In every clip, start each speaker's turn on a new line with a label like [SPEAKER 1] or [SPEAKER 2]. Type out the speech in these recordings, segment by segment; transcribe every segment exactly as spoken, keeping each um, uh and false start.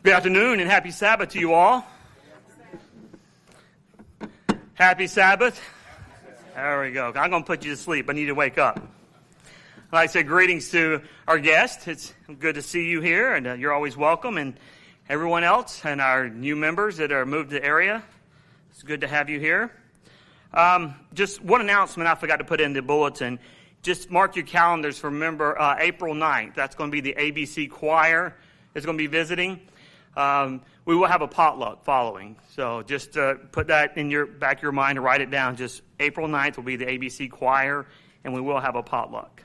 [SPEAKER 1] Good afternoon and happy Sabbath to you all. Happy Sabbath. There we go. I'm going to put you to sleep. I need to wake up. I'd like to say greetings to our guests. It's good to see you here, and uh, you're always welcome. And everyone else and our new members that are moved to the area, it's good to have you here. Um, just one announcement I forgot to put in the bulletin. Just mark your calendars for remember uh, April ninth. That's going to be the A B C Choir is going to be visiting. Um, we will have a potluck following. So just uh, put that in your back of your mind and write it down. Just April ninth will be the A B C Choir, and we will have a potluck.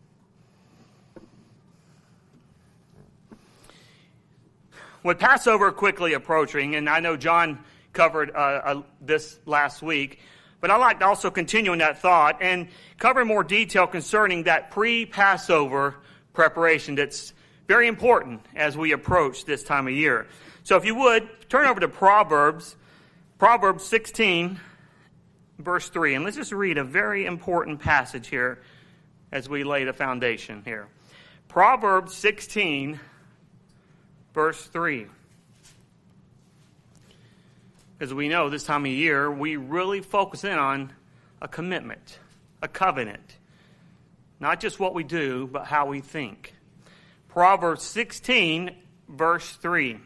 [SPEAKER 1] With Passover quickly approaching, and I know John covered uh, uh, this last week, but I'd like to also continue in that thought and cover more detail concerning that pre-Passover preparation that's very important as we approach this time of year. So if you would, turn over to Proverbs, Proverbs sixteen, verse three. And let's just read a very important passage here as we lay the foundation here. Proverbs sixteen, verse three. As we know, this time of year, we really focus in on a commitment, a covenant. Not just what we do, but how we think. Proverbs sixteen, verse three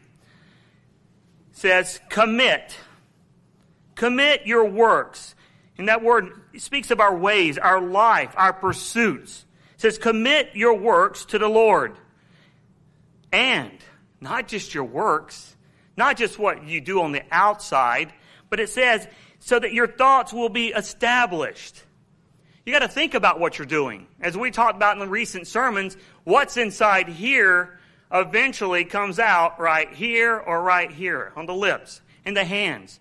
[SPEAKER 1] says, commit. Commit your works. And that word speaks of our ways, our life, our pursuits. It says, commit your works to the Lord. And not just your works, not just what you do on the outside, but it says, so that your thoughts will be established. You got to think about what you're doing. As we talked about in the recent sermons, what's inside here eventually comes out right here or right here on the lips, in the hands.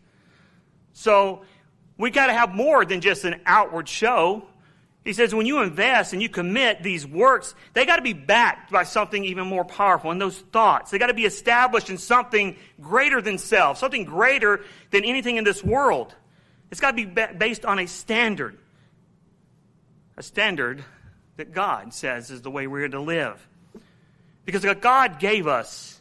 [SPEAKER 1] So we got to have more than just an outward show. He says when you invest and you commit these works, they got to be backed by something even more powerful. And those thoughts, they got to be established in something greater than self, something greater than anything in this world. It's got to be based on a standard. A standard that God says is the way we're to live. Because God gave us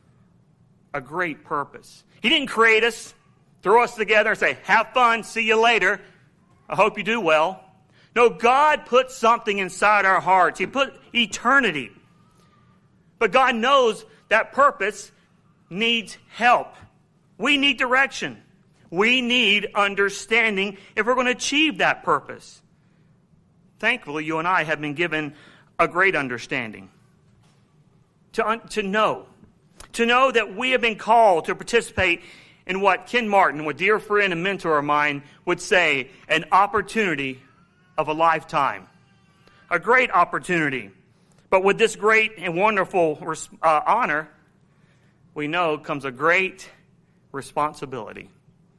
[SPEAKER 1] a great purpose. He didn't create us, throw us together and say, have fun, see you later. I hope you do well. No, God put something inside our hearts. He put eternity. But God knows that purpose needs help. We need direction. We need understanding if we're going to achieve that purpose. Thankfully, you and I have been given a great understanding. To, un- to know. To know that we have been called to participate in what Ken Martin, a dear friend and mentor of mine, would say, an opportunity of a lifetime. A great opportunity. But with this great and wonderful uh, honor, we know comes a great responsibility.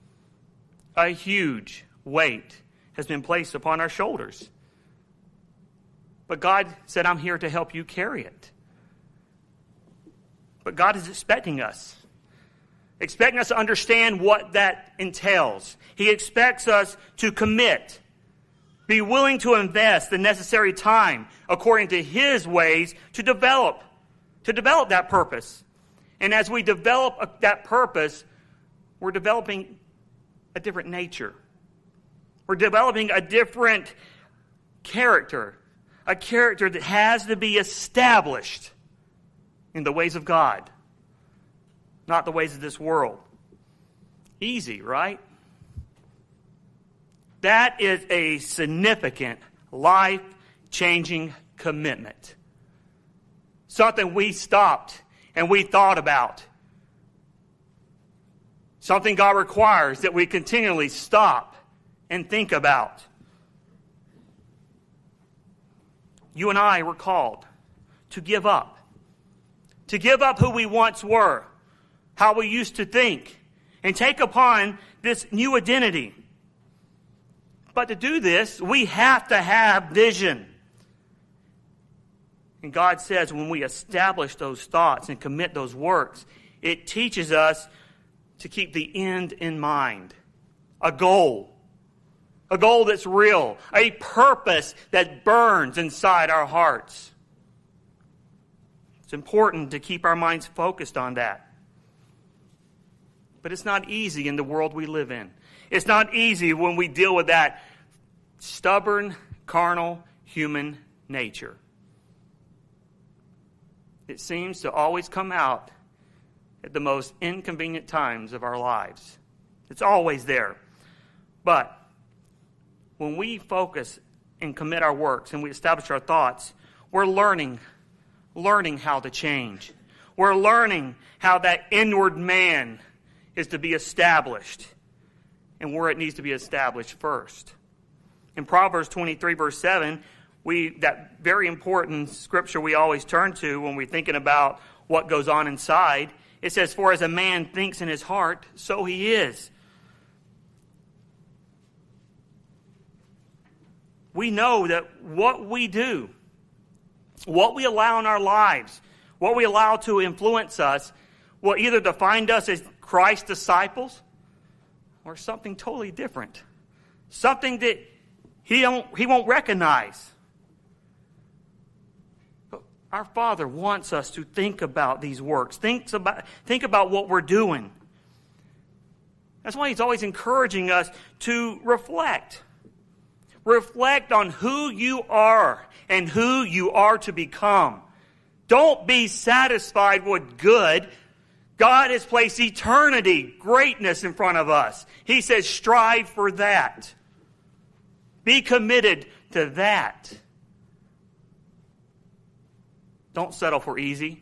[SPEAKER 1] A huge weight has been placed upon our shoulders. But God said, I'm here to help you carry it. But God is expecting us. Expecting us to understand what that entails. He expects us to commit. Be willing to invest the necessary time according to His ways to develop. To develop that purpose. And as we develop that purpose, we're developing a different nature. We're developing a different character. A character that has to be established in the ways of God, not the ways of this world. Easy, right? That is a significant, life-changing commitment. Something we stopped and we thought about. Something God requires that we continually stop and think about. You and I were called to give up. To give up who we once were, how we used to think, and take upon this new identity. But to do this, we have to have vision. And God says when we establish those thoughts and commit those works, it teaches us to keep the end in mind. A goal. A goal that's real. A purpose that burns inside our hearts. It's important to keep our minds focused on that. But it's not easy in the world we live in. It's not easy when we deal with that stubborn, carnal, human nature. It seems to always come out at the most inconvenient times of our lives. It's always there. But when we focus and commit our works and we establish our thoughts, we're learning, learning how to change. We're learning how that inward man is to be established and where it needs to be established first. In Proverbs twenty-three, verse seven, we that very important scripture we always turn to when we're thinking about what goes on inside, it says, "For as a man thinks in his heart, so he is." We know that what we do, what we allow in our lives, what we allow to influence us, will either define us as Christ's disciples or something totally different. Something that he don't, he won't recognize. But our Father wants us to think about these works. Think about, think about what we're doing. That's why he's always encouraging us to reflect. Reflect on who you are and who you are to become. Don't be satisfied with good. God has placed eternity, greatness in front of us. He says, strive for that. Be committed to that. Don't settle for easy.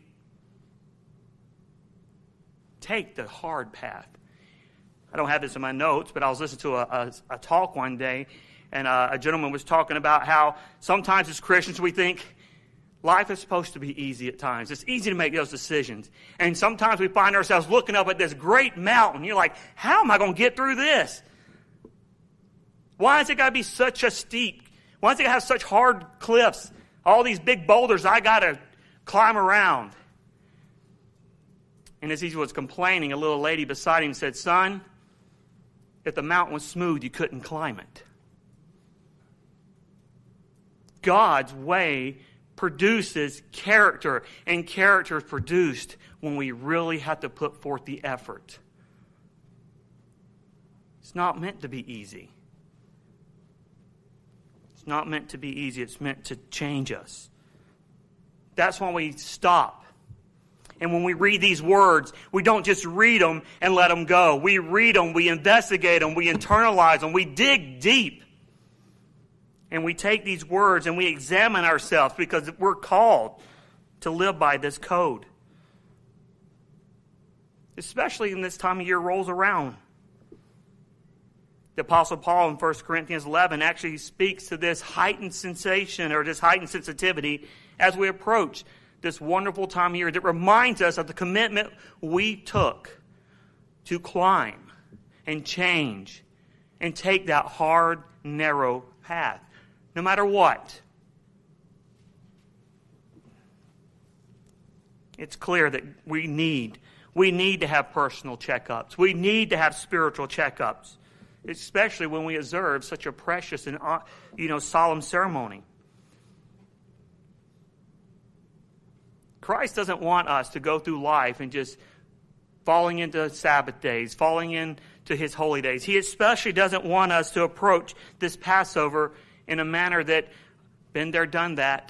[SPEAKER 1] Take the hard path. I don't have this in my notes, but I was listening to a, a, a talk one day, and uh, a gentleman was talking about how sometimes as Christians we think life is supposed to be easy at times. It's easy to make those decisions. And sometimes we find ourselves looking up at this great mountain. You're like, how am I going to get through this? Why is it got to be such a steep? Why does it have such hard cliffs? All these big boulders I got to climb around. And as he was complaining, a little lady beside him said, "Son, if the mountain was smooth, you couldn't climb it." God's way produces character, and character is produced when we really have to put forth the effort. It's not meant to be easy. It's not meant to be easy. It's meant to change us. That's why we stop. And when we read these words, we don't just read them and let them go. We read them, we investigate them, we internalize them, we dig deep. And we take these words and we examine ourselves because we're called to live by this code. Especially when this time of year rolls around. The Apostle Paul in First Corinthians eleven actually speaks to this heightened sensation or this heightened sensitivity as we approach this wonderful time of year that reminds us of the commitment we took to climb and change and take that hard, narrow path. No matter what. It's clear that we need, we need to have personal checkups. We need to have spiritual checkups, especially when we observe such a precious and you know solemn ceremony. Christ doesn't want us to go through life and just falling into Sabbath days, falling into his holy days. He especially doesn't want us to approach this Passover in a manner that, been there, done that.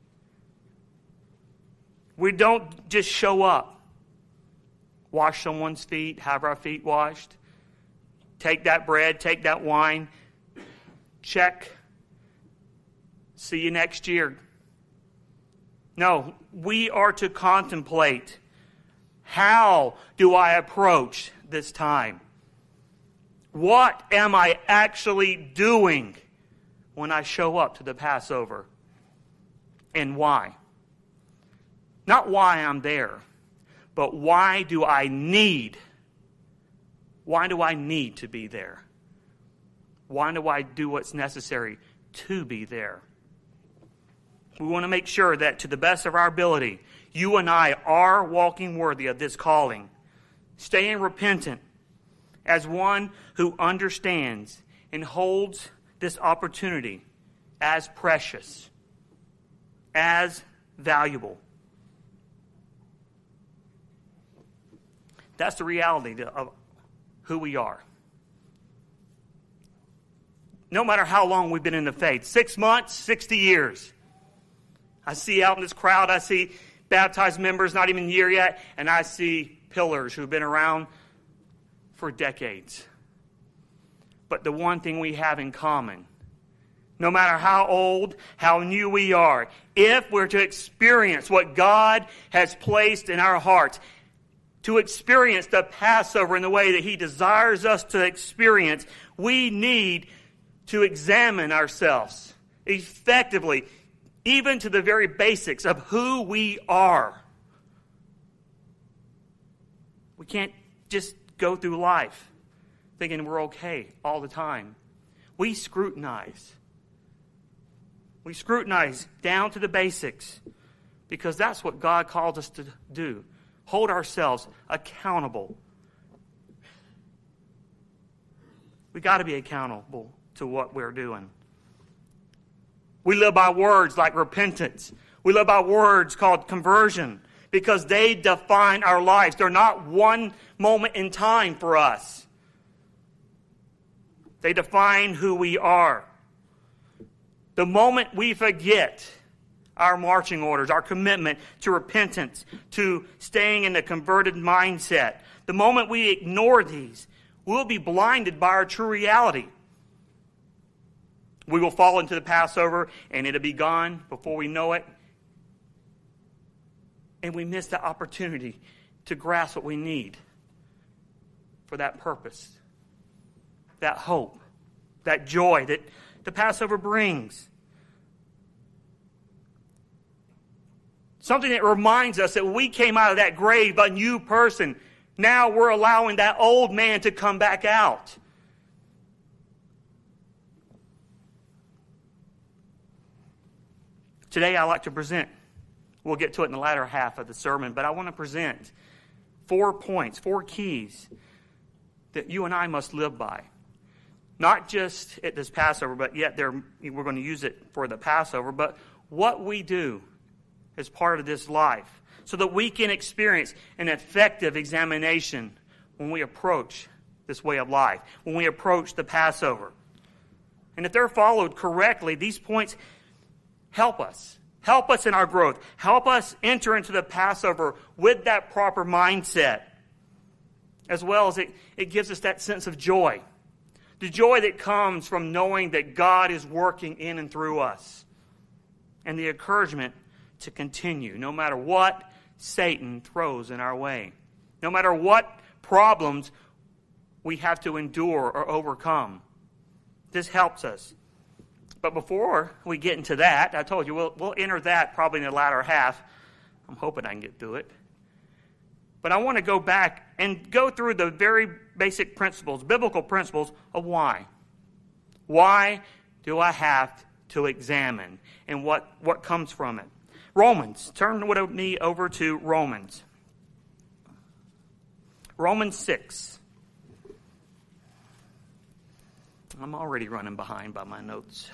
[SPEAKER 1] We don't just show up, wash someone's feet, have our feet washed, take that bread, take that wine, check, see you next year. No, we are to contemplate, how do I approach this time? What am I actually doing when I show up to the Passover? And why? Not why I'm there, but why do I need? Why do I need to be there? Why do I do what's necessary to be there? We want to make sure that to the best of our ability, you and I are walking worthy of this calling. Staying repentant as one who understands and holds this opportunity as precious, as valuable. That's the reality of who we are. No matter how long we've been in the faith, six months, sixty years. I see out in this crowd, I see baptized members, not even a year yet, and I see pillars who've been around for decades. But the one thing we have in common, no matter how old, how new we are, if we're to experience what God has placed in our hearts, to experience the Passover in the way that He desires us to experience, we need to examine ourselves effectively, even to the very basics of who we are. We can't just go through life thinking we're okay all the time. We scrutinize. We scrutinize down to the basics because that's what God calls us to do. Hold ourselves accountable. We got to be accountable to what we're doing. We live by words like repentance. We live by words called conversion because they define our lives. They're not one moment in time for us. They define who we are. The moment we forget our marching orders, our commitment to repentance, to staying in the converted mindset, the moment we ignore these, we'll be blinded by our true reality. We will fall into the Passover and it'll be gone before we know it. And we miss the opportunity to grasp what we need for that purpose, that hope, that joy that the Passover brings. Something that reminds us that we came out of that grave a new person. Now we're allowing that old man to come back out. Today I like to present, we'll get to it in the latter half of the sermon, but I want to present four points, four keys that you and I must live by. Not just at this Passover, but yet we're going to use it for the Passover, but what we do as part of this life so that we can experience an effective examination when we approach this way of life, when we approach the Passover. And if they're followed correctly, these points help us. Help us in our growth. Help us enter into the Passover with that proper mindset. As well as it, it gives us that sense of joy. The joy that comes from knowing that God is working in and through us. And the encouragement to continue no matter what Satan throws in our way. No matter what problems we have to endure or overcome. This helps us. But before we get into that, I told you we'll, we'll enter that probably in the latter half. I'm hoping I can get through it. But I want to go back and go through the very basic principles, biblical principles of why. Why do I have to examine and what, what comes from it? Romans. Turn with me over to Romans. Romans six. I'm already running behind by my notes.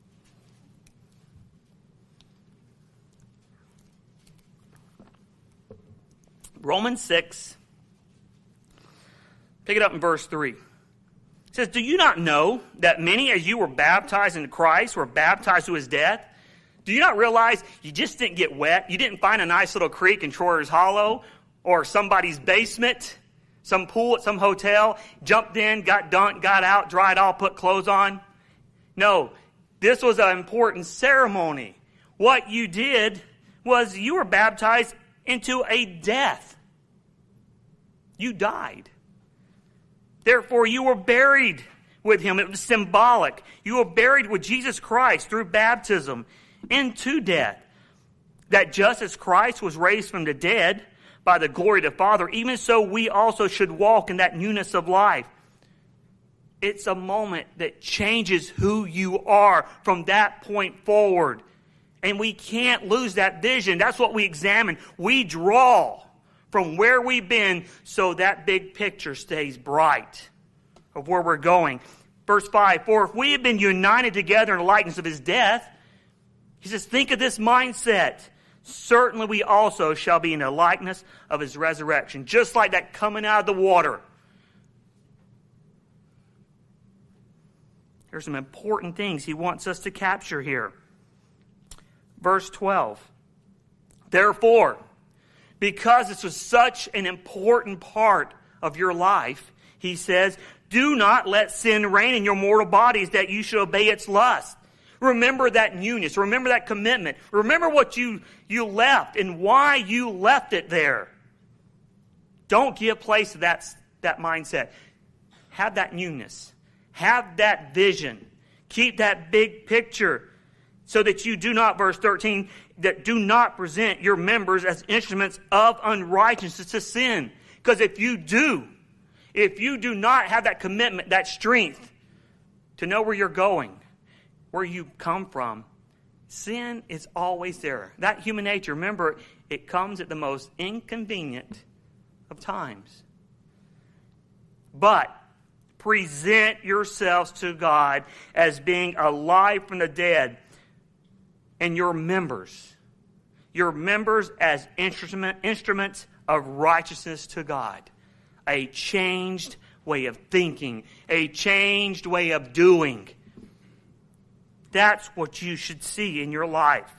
[SPEAKER 1] Romans six, pick it up in verse three. It says, do you not know that many as you were baptized into Christ were baptized to His death? Do you not realize you just didn't get wet? You didn't find a nice little creek in Troyer's Hollow or somebody's basement, some pool at some hotel, jumped in, got dunked, got out, dried off, put clothes on? No, this was an important ceremony. What you did was you were baptized into a death. You died. Therefore, you were buried with Him. It was symbolic. You were buried with Jesus Christ through baptism into death. That just as Christ was raised from the dead by the glory of the Father, even so we also should walk in that newness of life. It's a moment that changes who you are from that point forward. And we can't lose that vision. That's what we examine. We draw from where we've been so that big picture stays bright of where we're going. Verse five, for if we have been united together in the likeness of His death, he says, think of this mindset. Certainly we also shall be in the likeness of His resurrection. Just like that coming out of the water. There's some important things he wants us to capture here. Verse twelve. Therefore, because this was such an important part of your life, he says, do not let sin reign in your mortal bodies that you should obey its lust. Remember that newness. Remember that commitment. Remember what you, you left and why you left it there. Don't give place to that, that mindset. Have that newness. Have that vision. Keep that big picture so that you do not, verse thirteen, that do not present your members as instruments of unrighteousness to sin. Because if you do, if you do not have that commitment, that strength to know where you're going, where you come from, sin is always there. That human nature, remember, it comes at the most inconvenient of times. But present yourselves to God as being alive from the dead, and your members, your members as instrument, instruments of righteousness to God. A changed way of thinking, a changed way of doing. That's what you should see in your life.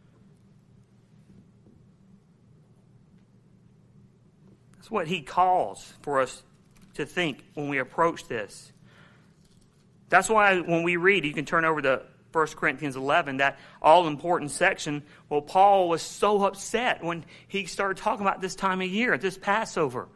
[SPEAKER 1] That's what he calls for us to think when we approach this. That's why when we read, you can turn over to First Corinthians eleven, that all-important section. Well, Paul was so upset when he started talking about this time of year, this Passover.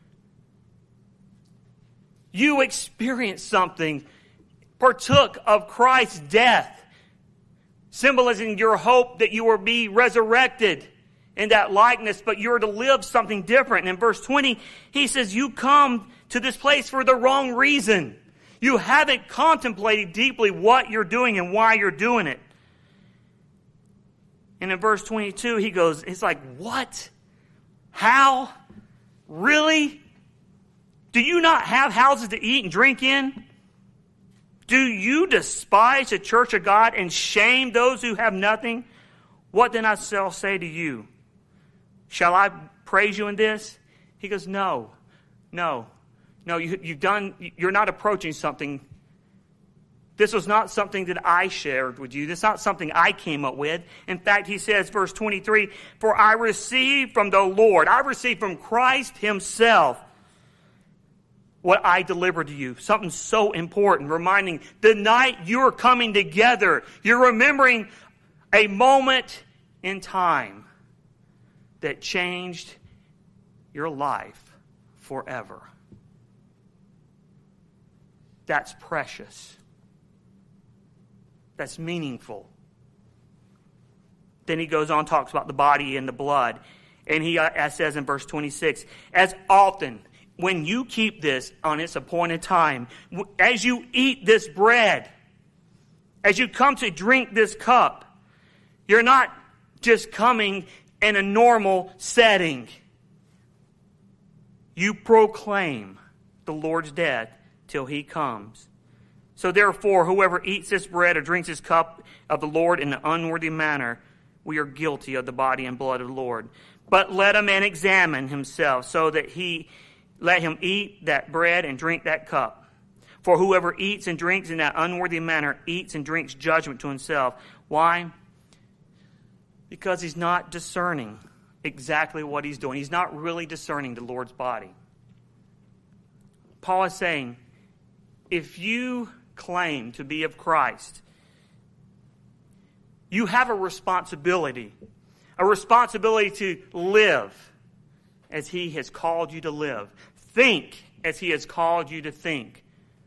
[SPEAKER 1] You experienced something, partook of Christ's death, symbolizing your hope that you will be resurrected in that likeness, but you're to live something different. And in verse twenty, he says, you come to this place for the wrong reason. You haven't contemplated deeply what you're doing and why you're doing it. And in verse twenty-two, he goes, it's like, what? How? Really? Do you not have houses to eat and drink in? Do you despise the church of God and shame those who have nothing? What then I shall say to you? Shall I praise you in this? He goes, no, no, no, you, you've done, you're not approaching something. This was not something that I shared with you. This is not something I came up with. In fact, he says, verse twenty-three, for I received from the Lord, I received from Christ himself what I delivered to you. Something so important, reminding the night you're coming together, you're remembering a moment in time that changed your life forever. That's precious. That's meaningful. Then he goes on, talks about the body and the blood. And he uh, says in verse twenty-six, as often when you keep this on its appointed time, as you eat this bread, as you come to drink this cup, you're not just coming in a normal setting. You proclaim the Lord's death till he comes. So therefore, whoever eats this bread or drinks this cup of the Lord in an unworthy manner, we are guilty of the body and blood of the Lord. But let a man examine himself, so that he let him eat that bread and drink that cup. For whoever eats and drinks in that unworthy manner eats and drinks judgment to himself. Why? Because he's not discerning exactly what he's doing. He's not really discerning the Lord's body. Paul is saying, if you claim to be of Christ, you have a responsibility, a responsibility to live as he has called you to live. Think as he has called you to think.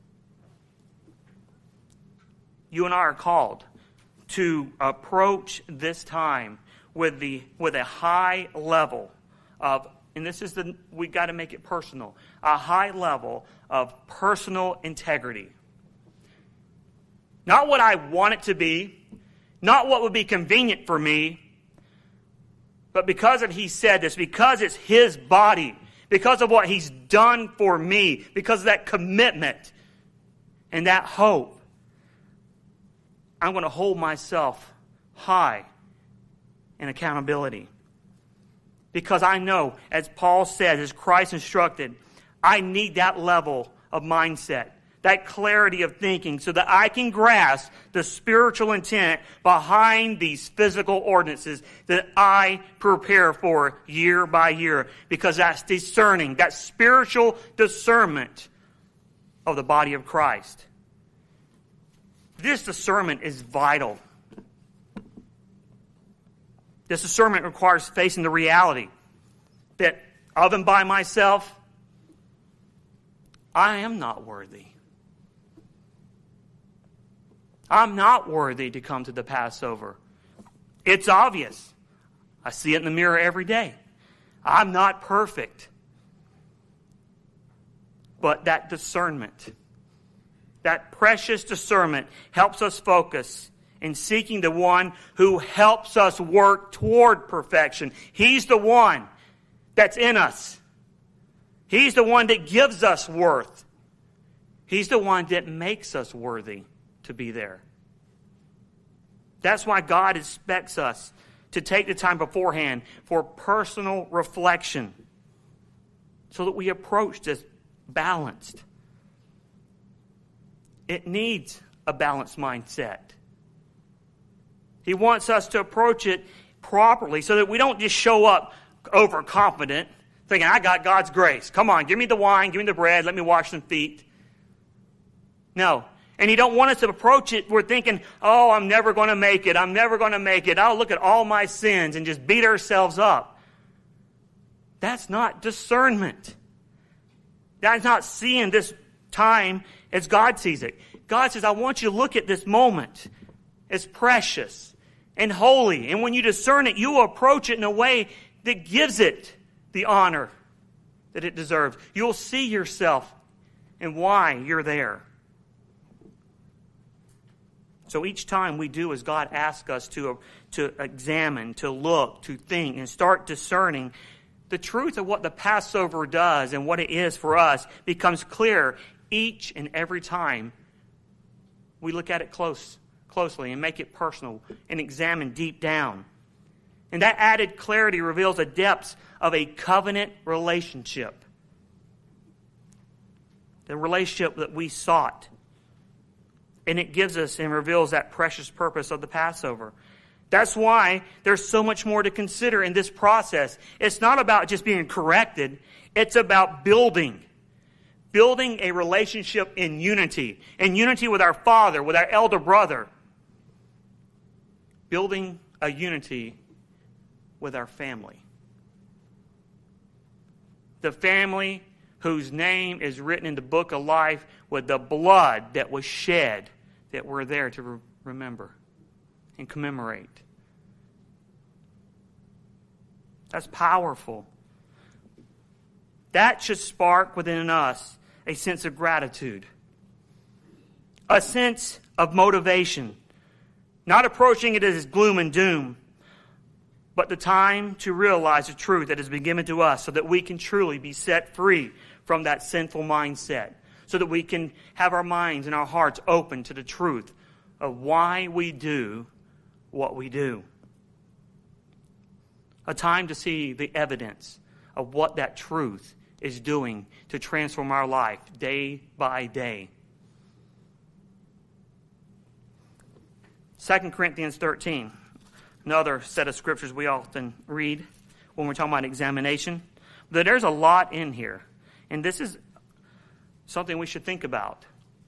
[SPEAKER 1] You and I are called to approach this time with the with a high level of, and this is the, we got to make it personal, a high level of personal integrity. Not what I want it to be, not what would be convenient for me, but because of he said this, because it's his body, because of what he's done for me, because of that commitment and that hope, I'm going to hold myself high in accountability. Because I know, as Paul said, as Christ instructed, I need that level of mindset that clarity of thinking, so that I can grasp the spiritual intent behind these physical ordinances that I prepare for year by year, because that's discerning, that spiritual discernment of the body of Christ. This discernment is vital. This discernment requires facing the reality that of and by myself, I am not worthy. I'm not worthy to come to the Passover. It's obvious. I see it in the mirror every day. I'm not perfect. But that discernment, that precious discernment, helps us focus in seeking the one who helps us work toward perfection. He's the one that's in us. He's the one that gives us worth. He's the one that makes us worthy to be there. That's why God expects us to take the time beforehand for personal reflection, so that we approach this balanced. It needs a balanced mindset. He wants us to approach it properly, so that we don't just show up overconfident, thinking, I got God's grace. Come on, give me the wine, give me the bread, let me wash some feet. No. And He don't want us to approach it, we're thinking, oh, I'm never going to make it. I'm never going to make it. I'll look at all my sins and just beat ourselves up. That's not discernment. That's not seeing this time as God sees it. God says, I want you to look at this moment as precious and holy. And when you discern it, you will approach it in a way that gives it the honor that it deserves. You'll see yourself and why you're there. So each time we do as God asks us to, to examine, to look, to think, and start discerning, the truth of what the Passover does and what it is for us becomes clear each and every time we look at it close, closely and make it personal and examine deep down. And that added clarity reveals the depths of a covenant relationship. The relationship that we sought. And it gives us and reveals that precious purpose of the Passover. That's why there's so much more to consider in this process. It's not about just being corrected. It's about building. Building a relationship in unity. In unity with our Father, with our elder brother. Building a unity with our family. The family whose name is written in the book of life with the blood that was shed, that we're there to re- remember and commemorate. That's powerful. That should spark within us a sense of gratitude, a sense of motivation, not approaching it as gloom and doom, but the time to realize the truth that has been given to us so that we can truly be set free from that sinful mindset, so that we can have our minds and our hearts open to the truth of why we do what we do. A time to see the evidence of what that truth is doing to transform our life day by day. Second Corinthians thirteen, another set of scriptures we often read when we're talking about examination. But there's a lot in here, and this is something we should think about.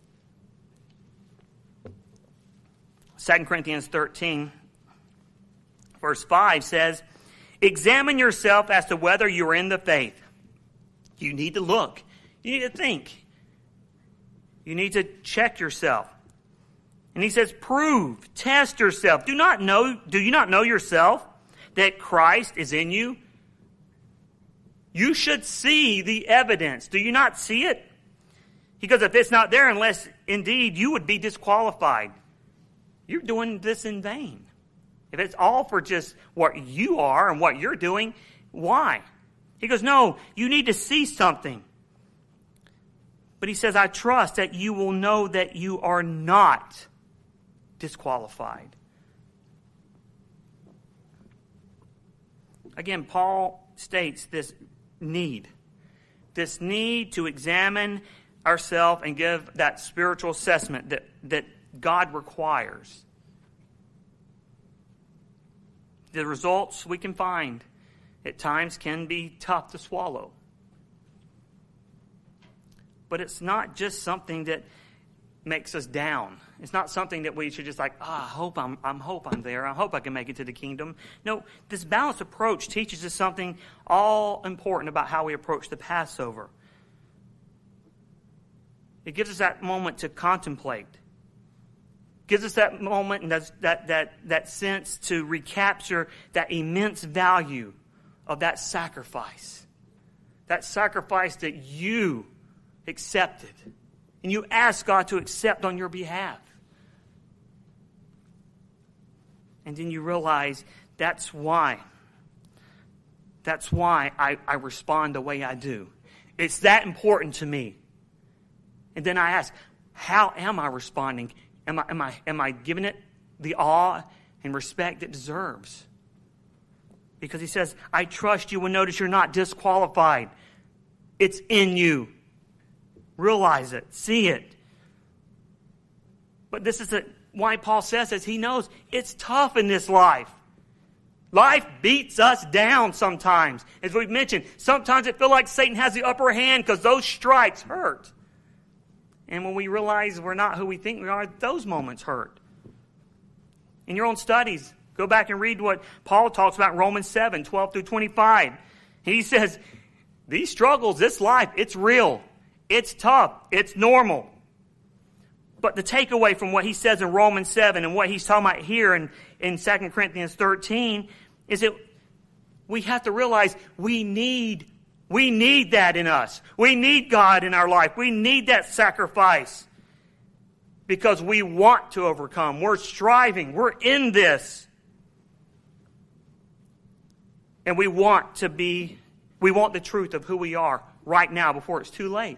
[SPEAKER 1] Second Corinthians thirteen, verse five says, examine yourself as to whether you are in the faith. You need to look. You need to think. You need to check yourself. And he says, prove, test yourself. Do not know, do you not know yourself that Christ is in you? You should see the evidence. Do you not see it? Because if it's not there, unless indeed you would be disqualified, you're doing this in vain. If it's all for just what you are and what you're doing, why? He goes, no, you need to see something. But he says, I trust that you will know that you are not disqualified. Again, Paul states this need. This need to examine ourselves and give that spiritual assessment that, that God requires, the results we can find at times can be tough to swallow. But it's not just something that makes us down. It's not something that we should just like, ah, oh, I hope I'm, I hope I'm there. I hope I can make it to the kingdom. No, this balanced approach teaches us something all important about how we approach the Passover. It gives us that moment to contemplate. Gives us that moment and that, that, that, that sense to recapture that immense value of that sacrifice. That sacrifice that you accepted. And you asked God to accept on your behalf. And then you realize that's why. That's why I, I respond the way I do. It's that important to me. And then I ask, how am I responding? Am I, am I, am I giving it the awe and respect it deserves? Because he says, I trust you, and notice you're not disqualified. It's in you. Realize it. See it. But this is a, why Paul says this. He knows it's tough in this life. Life beats us down sometimes. As we've mentioned, sometimes it feels like Satan has the upper hand because those strikes hurt. And when we realize we're not who we think we are, those moments hurt. In your own studies, go back and read what Paul talks about in Romans seven, twelve through twenty-five. He says, these struggles, this life, it's real. It's tough. It's normal. But the takeaway from what he says in Romans seven and what he's talking about here in, in Second Corinthians thirteen is that we have to realize we need We need that in us. We need God in our life. We need that sacrifice because we want to overcome. We're striving. We're in this. And we want to be, we want the truth of who we are right now before it's too late.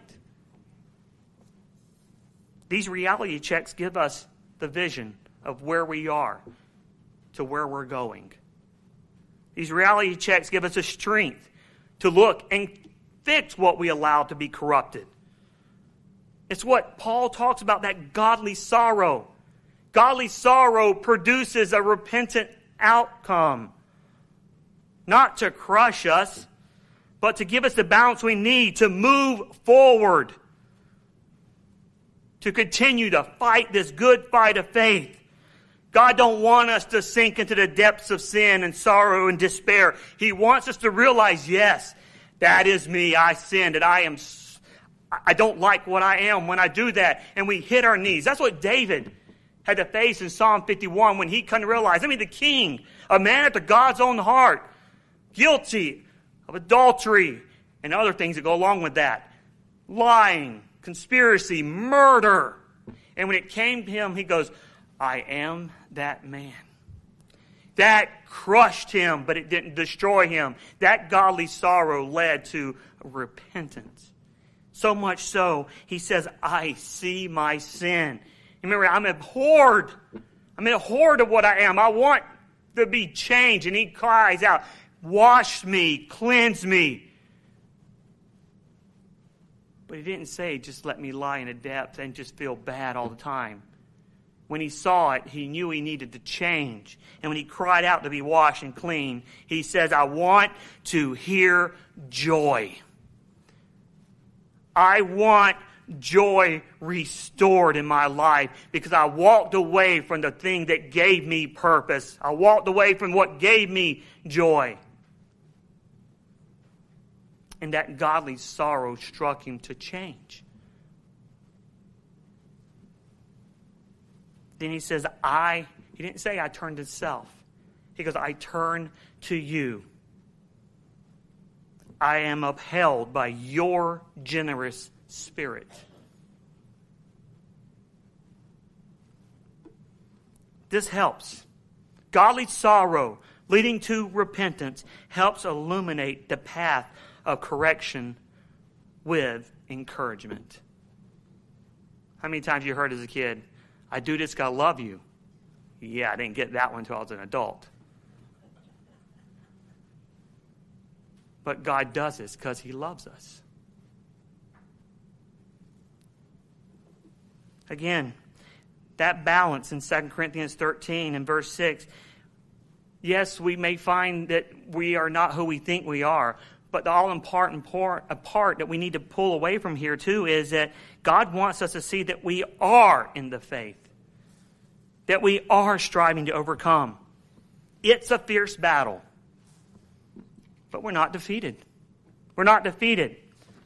[SPEAKER 1] These reality checks give us the vision of where we are to where we're going. These reality checks give us a strength to look and fix what we allow to be corrupted. It's what Paul talks about, that godly sorrow. Godly sorrow produces a repentant outcome. Not to crush us, but to give us the balance we need to move forward. To continue to fight this good fight of faith. God don't want us to sink into the depths of sin and sorrow and despair. He wants us to realize, yes, that is me. I sinned and I am, I don't like what I am when I do that. And we hit our knees. That's what David had to face in Psalm fifty-one when he couldn't realize. I mean, the king, a man after God's own heart, guilty of adultery and other things that go along with that. Lying, conspiracy, murder. And when it came to him, he goes, I am that man. That crushed him, but it didn't destroy him. That godly sorrow led to repentance. So much so, he says, I see my sin. Remember, I'm abhorred. I'm abhorred of what I am. I want to be changed. And he cries out, wash me, cleanse me. But he didn't say, just let me lie in a depth and just feel bad all the time. When he saw it, he knew he needed to change. And when he cried out to be washed and clean, he says, I want to hear joy. I want joy restored in my life because I walked away from the thing that gave me purpose. I walked away from what gave me joy. And that godly sorrow struck him to change. Then he says, I, he didn't say I turned to self. He goes, I turn to you. I am upheld by your generous spirit. This helps. Godly sorrow leading to repentance helps illuminate the path of correction with encouragement. How many times you heard as a kid, I do this because I love you. Yeah, I didn't get that one until I was an adult. But God does this because he loves us. Again, that balance in Second Corinthians thirteen and verse six. Yes, we may find that we are not who we think we are, but the all-important part, a part that we need to pull away from here too is that God wants us to see that we are in the faith, that we are striving to overcome. It's a fierce battle, but we're not defeated. We're not defeated.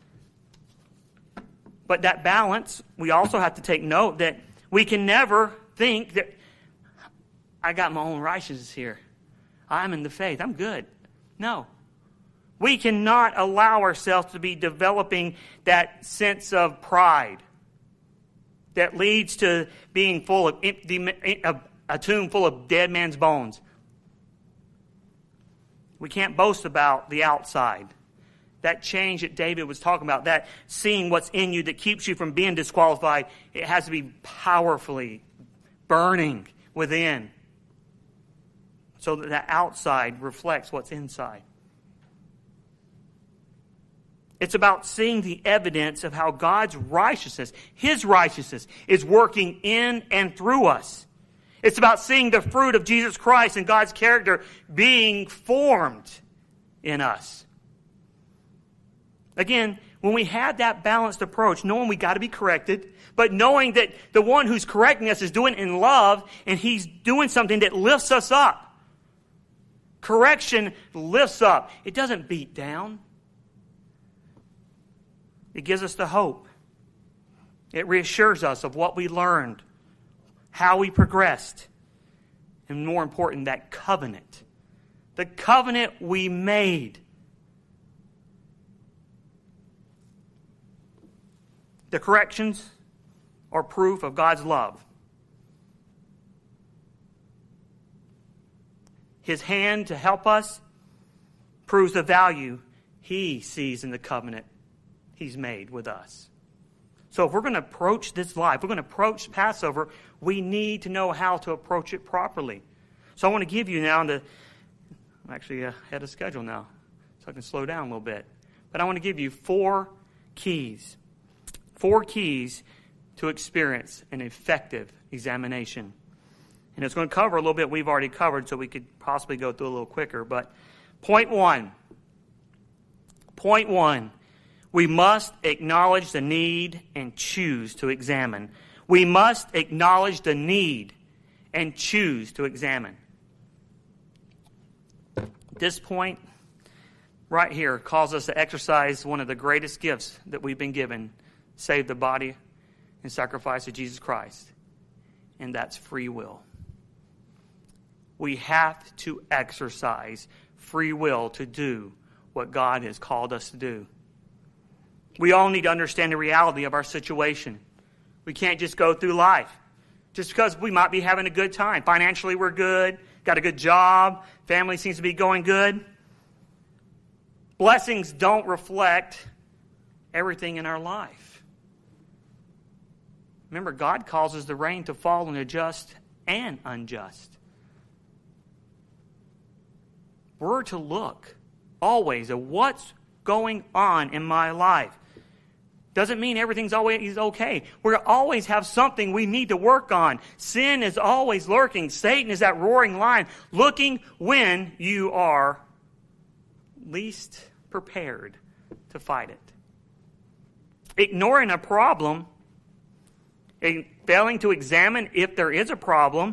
[SPEAKER 1] But that balance, we also have to take note that we can never think that I got my own righteousness here. I'm in the faith. I'm good. No. We cannot allow ourselves to be developing that sense of pride that leads to being full of empty, a tomb full of dead man's bones. We can't boast about the outside. That change that David was talking about, that seeing what's in you that keeps you from being disqualified, it has to be powerfully burning within so that the outside reflects what's inside. It's about seeing the evidence of how God's righteousness, His righteousness, is working in and through us. It's about seeing the fruit of Jesus Christ and God's character being formed in us. Again, when we have that balanced approach, knowing we got to be corrected, but knowing that the one who's correcting us is doing it in love, and He's doing something that lifts us up. Correction lifts up. It doesn't beat down. It gives us the hope. It reassures us of what we learned, how we progressed, and more important, that covenant. The covenant we made. The corrections are proof of God's love. His hand to help us proves the value He sees in the covenant He's made with us. So if we're going to approach this life, we're going to approach Passover, we need to know how to approach it properly. So I want to give you now, to, I'm actually ahead of schedule now, so I can slow down a little bit. But I want to give you four keys. Four keys to experience an effective examination. And it's going to cover a little bit we've already covered, so we could possibly go through a little quicker. But point one. Point one. We must acknowledge the need and choose to examine. We must acknowledge the need and choose to examine. This point right here calls us to exercise one of the greatest gifts that we've been given, save the body and sacrifice of Jesus Christ. And that's free will. We have to exercise free will to do what God has called us to do. We all need to understand the reality of our situation. We can't just go through life just because we might be having a good time. Financially, we're good, got a good job, family seems to be going good. Blessings don't reflect everything in our life. Remember, God causes the rain to fall on the just and unjust. We're to look always at what's going on in my life. Doesn't mean everything's always okay. We're going to always have something we need to work on. Sin is always lurking. Satan is that roaring lion, looking when you are least prepared to fight it. Ignoring a problem, failing to examine if there is a problem,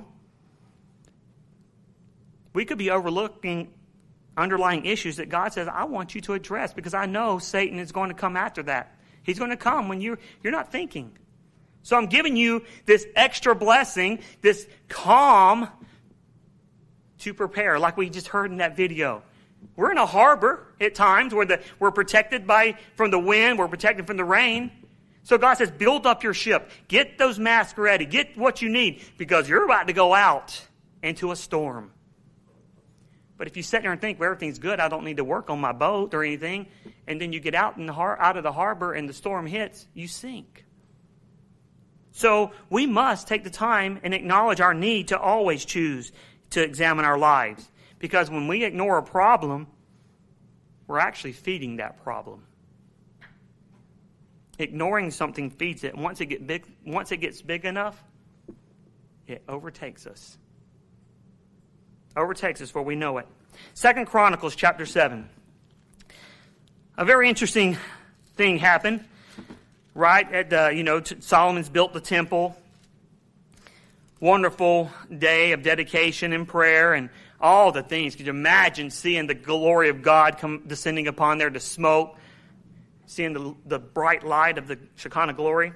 [SPEAKER 1] we could be overlooking underlying issues that God says, I want you to address, because I know Satan is going to come after that. He's going to come when you're, you're not thinking. So I'm giving you this extra blessing, this calm to prepare, like we just heard in that video. We're in a harbor at times where the, we're protected by from the wind, we're protected from the rain. So God says, build up your ship. Get those masks ready. Get what you need, because you're about to go out into a storm. But if you sit there and think, well, everything's good, I don't need to work on my boat or anything, and then you get out in the har- out of the harbor and the storm hits, you sink. So we must take the time and acknowledge our need to always choose to examine our lives. Because when we ignore a problem, we're actually feeding that problem. ignoring something feeds it. And once it get big, once it gets big enough, it overtakes us. Overtakes us before we know it. Second Chronicles chapter seven. A very interesting thing happened. Right at the, you know, Solomon's built the temple. Wonderful day of dedication and prayer and all the things. Could you imagine seeing the glory of God come descending upon there, the smoke, seeing the, the bright light of the Shekinah glory?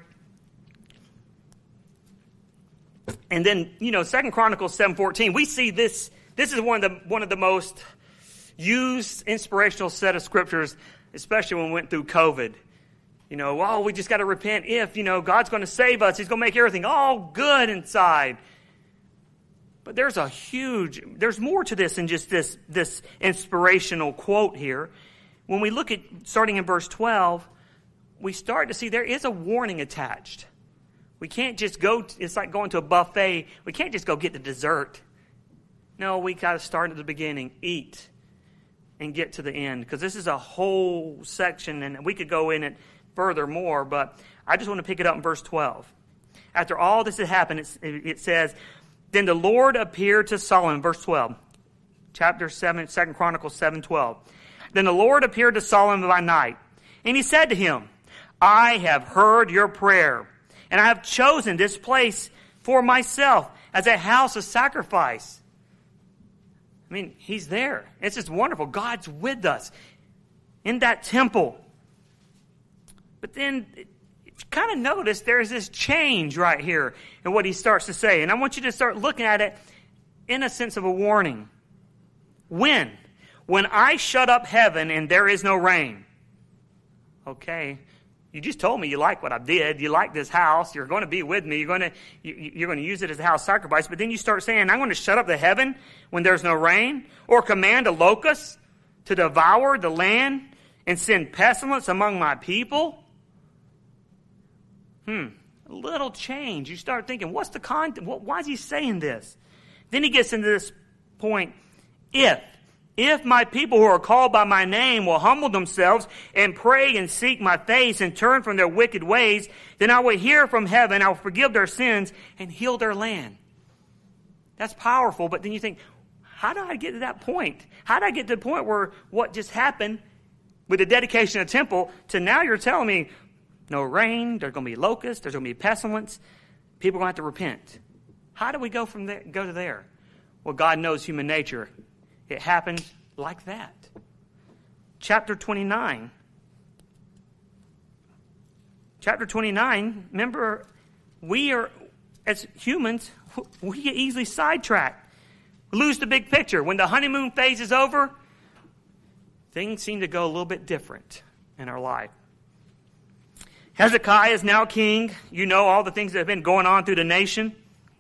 [SPEAKER 1] And then, you know, Second Chronicles seven fourteen, we see this. This is one of the one of the most used inspirational set of scriptures, especially when we went through COVID. You know, oh, we just got to repent if, you know, God's going to save us. He's going to make everything all good inside. But there's a huge, there's more to this than just this, this inspirational quote here. When we look at, starting in verse twelve, we start to see there is a warning attached. We can't just go, it's like going to a buffet. We can't just go get the dessert. No, we got to start at the beginning, eat, and get to the end. Because this is a whole section, and we could go in it furthermore, but I just want to pick it up in verse twelve. After all this had happened, it, it says, then the Lord appeared to Solomon, verse twelve, chapter seven, Second Chronicles seven twelve. Then the Lord appeared to Solomon by night, and he said to him, I have heard your prayer, and I have chosen this place for myself as a house of sacrifice. I mean, he's there. It's just wonderful. God's with us in that temple. But then, if you kind of notice, there's this change right here in what he starts to say. And I want you to start looking at it in a sense of a warning. When? When I shut up heaven and there is no rain. Okay, you just told me you like what I did. You like this house. You're going to be with me. You're going to you, you're going to use it as a house sacrifice. But then you start saying, I'm going to shut up the heaven when there's no rain, or command a locust to devour the land and send pestilence among my people. Hmm, a little change. You start thinking, what's the content? What, why is he saying this? Then he gets into this point, if. If my people who are called by my name will humble themselves and pray and seek my face and turn from their wicked ways, then I will hear from heaven, I will forgive their sins and heal their land. That's powerful, but then you think, how do I get to that point? How did I get to the point where what just happened with the dedication of the temple to now you're telling me no rain, there's going to be locusts, there's going to be pestilence, people are going to have to repent. How do we go from there, go to there? Well, God knows human nature. It happened like that. Chapter twenty-nine. Chapter twenty-nine, remember, we are, as humans, we get easily sidetracked. We lose the big picture. When the honeymoon phase is over, things seem to go a little bit different in our life. Hezekiah is now king. You know all the things that have been going on through the nation.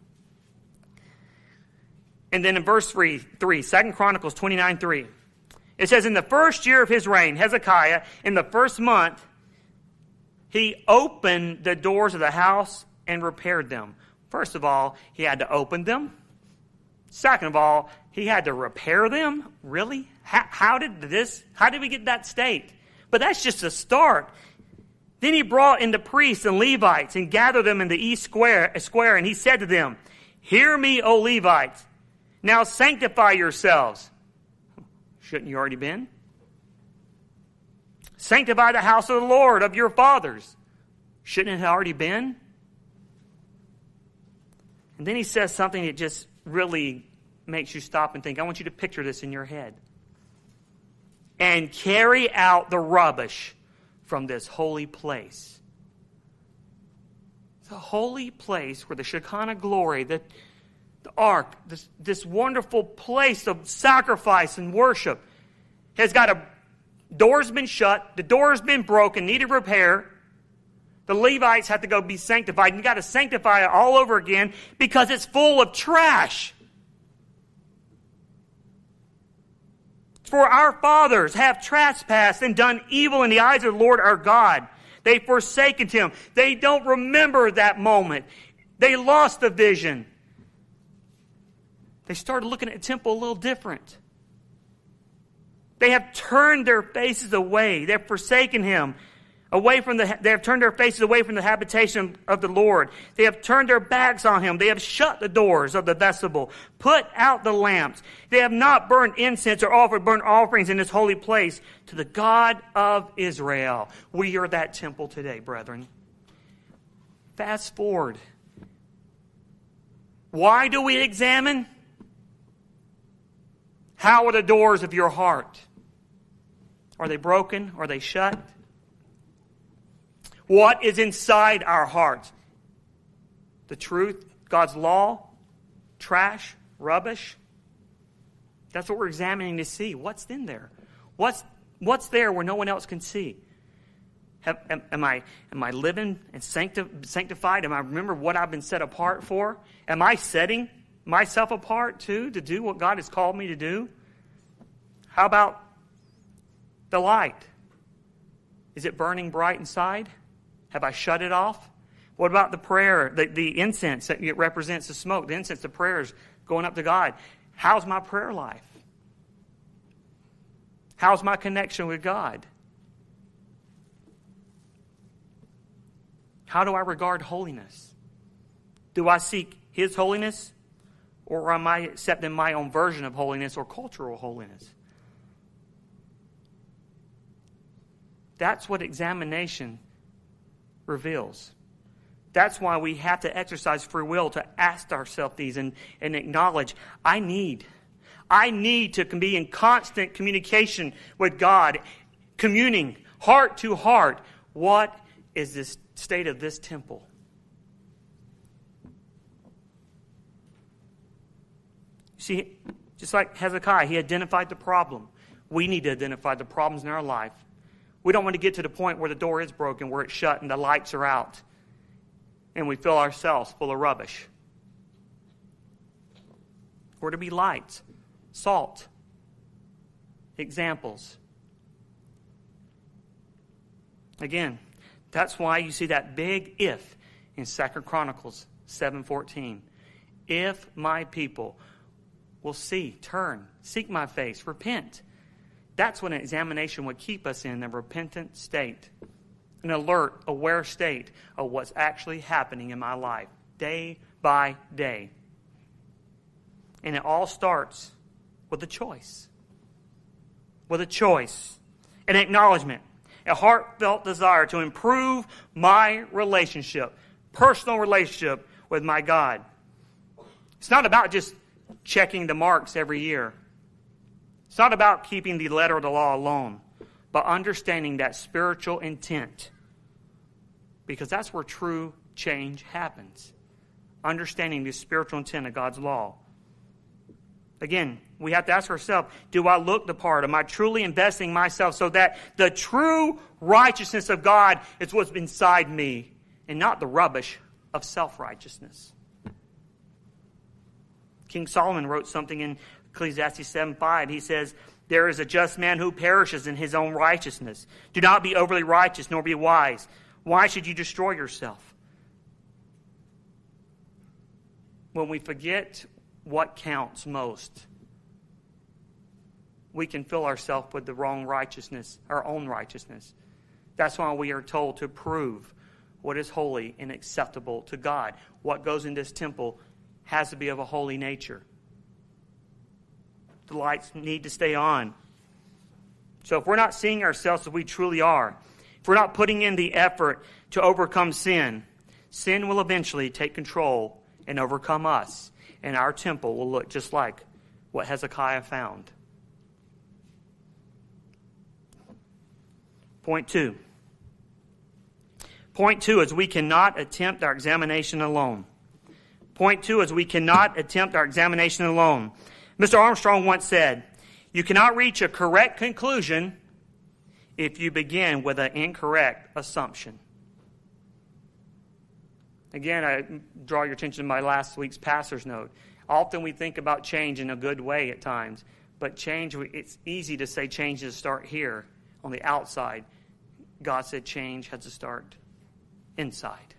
[SPEAKER 1] And then in verse three, three, Second Chronicles twenty-nine three, it says, in the first year of his reign, Hezekiah, in the first month, he opened the doors of the house and repaired them. First of all, he had to open them. Second of all, he had to repair them. Really? How, how did this, how did we get that state? But that's just a start. Then he brought in the priests and Levites and gathered them in the east square, square, and he said to them, hear me, O Levites. Now sanctify yourselves. Shouldn't you already been? Sanctify the house of the Lord of your fathers. Shouldn't it have already been? And then he says something that just really makes you stop and think. I want you to picture this in your head. And carry out the rubbish from this holy place. The holy place where the Shekinah glory, the The ark, this, this wonderful place of sacrifice and worship, has got a door's been shut, the door's been broken, needed repair. The Levites have to go be sanctified. You got to sanctify it all over again because it's full of trash. For our fathers have trespassed and done evil in the eyes of the Lord our God. They've forsaken him. They don't remember that moment. They lost the vision. They started looking at the temple a little different. They have turned their faces away. They've forsaken him. Away from the, they have turned their faces away from the habitation of the Lord. They have turned their backs on him. They have shut the doors of the vestibule, put out the lamps. They have not burned incense or offered burnt offerings in this holy place to the God of Israel. We are that temple today, brethren. Fast forward. Why do we examine? How are the doors of your heart? Are they broken? Are they shut? What is inside our hearts? The truth, God's law, trash, rubbish. That's what we're examining to see. What's in there? What's what's there where no one else can see? Have, am, am I am I living and sancti- sanctified? Am I remember what I've been set apart for? Am I setting myself apart too to do what God has called me to do? How about the light? Is it burning bright inside? Have I shut it off? What about the prayer, the, the incense that it represents the smoke, the incense, the prayers going up to God? How's my prayer life? How's my connection with God? How do I regard holiness? Do I seek His holiness? Or am I accepting my own version of holiness or cultural holiness? That's what examination reveals. That's why we have to exercise free will to ask ourselves these and, and acknowledge, I need. I need to be in constant communication with God, communing heart to heart. What is this state of this temple? See, just like Hezekiah, he identified the problem. We need to identify the problems in our life. We don't want to get to the point where the door is broken, where it's shut and the lights are out, and we fill ourselves full of rubbish. We're to be lights, salt, examples. Again, that's why you see that big if in Second Chronicles seven fourteen. If my people will see, turn, seek my face, repent. That's what an examination would keep us in, a repentant state, an alert, aware state of what's actually happening in my life, day by day. And it all starts with a choice. With a choice, an acknowledgement, a heartfelt desire to improve my relationship, personal relationship with my God. It's not about just checking the marks every year. It's not about keeping the letter of the law alone, but understanding that spiritual intent. Because that's where true change happens. Understanding the spiritual intent of God's law. Again, we have to ask ourselves, do I look the part? Am I truly investing myself so that the true righteousness of God is what's inside me and not the rubbish of self-righteousness? King Solomon wrote something in Ecclesiastes seven five. He says, there is a just man who perishes in his own righteousness. Do not be overly righteous, nor be wise. Why should you destroy yourself? When we forget what counts most, we can fill ourselves with the wrong righteousness, our own righteousness. That's why we are told to prove what is holy and acceptable to God. What goes in this temple has to be of a holy nature. The lights need to stay on. So if we're not seeing ourselves as we truly are, if we're not putting in the effort to overcome sin, sin will eventually take control and overcome us. And our temple will look just like what Hezekiah found. Point two. Point two is we cannot attempt our examination alone. Point two is we cannot attempt our examination alone. Mister Armstrong once said, you cannot reach a correct conclusion if you begin with an incorrect assumption. Again, I draw your attention to my last week's pastor's note. Often we think about change in a good way at times, but change, it's easy to say change has to start here on the outside. God said change has to start inside.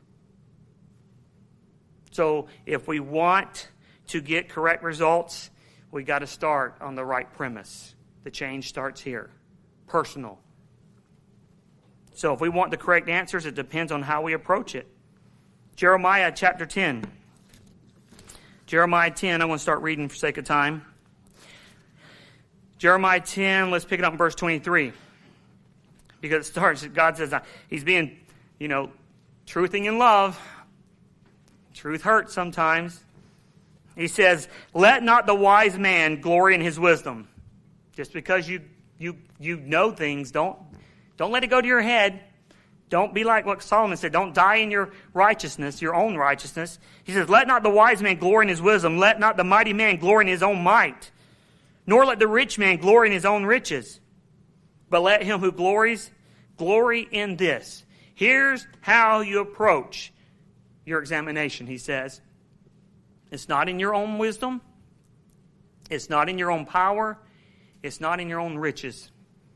[SPEAKER 1] So if we want to get correct results, we got to start on the right premise. The change starts here. Personal. So if we want the correct answers, it depends on how we approach it. Jeremiah chapter ten. Jeremiah ten, I want to start reading for sake of time. Jeremiah ten, let's pick it up in verse twenty-three. Because it starts, God says, he's being, you know, truthing in love. Truth hurts sometimes. He says, let not the wise man glory in his wisdom. Just because you you you know things, don't don't let it go to your head. Don't be like what Solomon said. Don't die in your righteousness, your own righteousness. He says, let not the wise man glory in his wisdom. Let not the mighty man glory in his own might. Nor let the rich man glory in his own riches. But let him who glories, glory in this. Here's how you approach your examination, he says. It's not in your own wisdom. It's not in your own power. It's not in your own riches.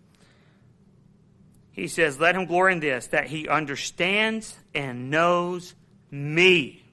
[SPEAKER 1] He says, let him glory in this, that he understands and knows me.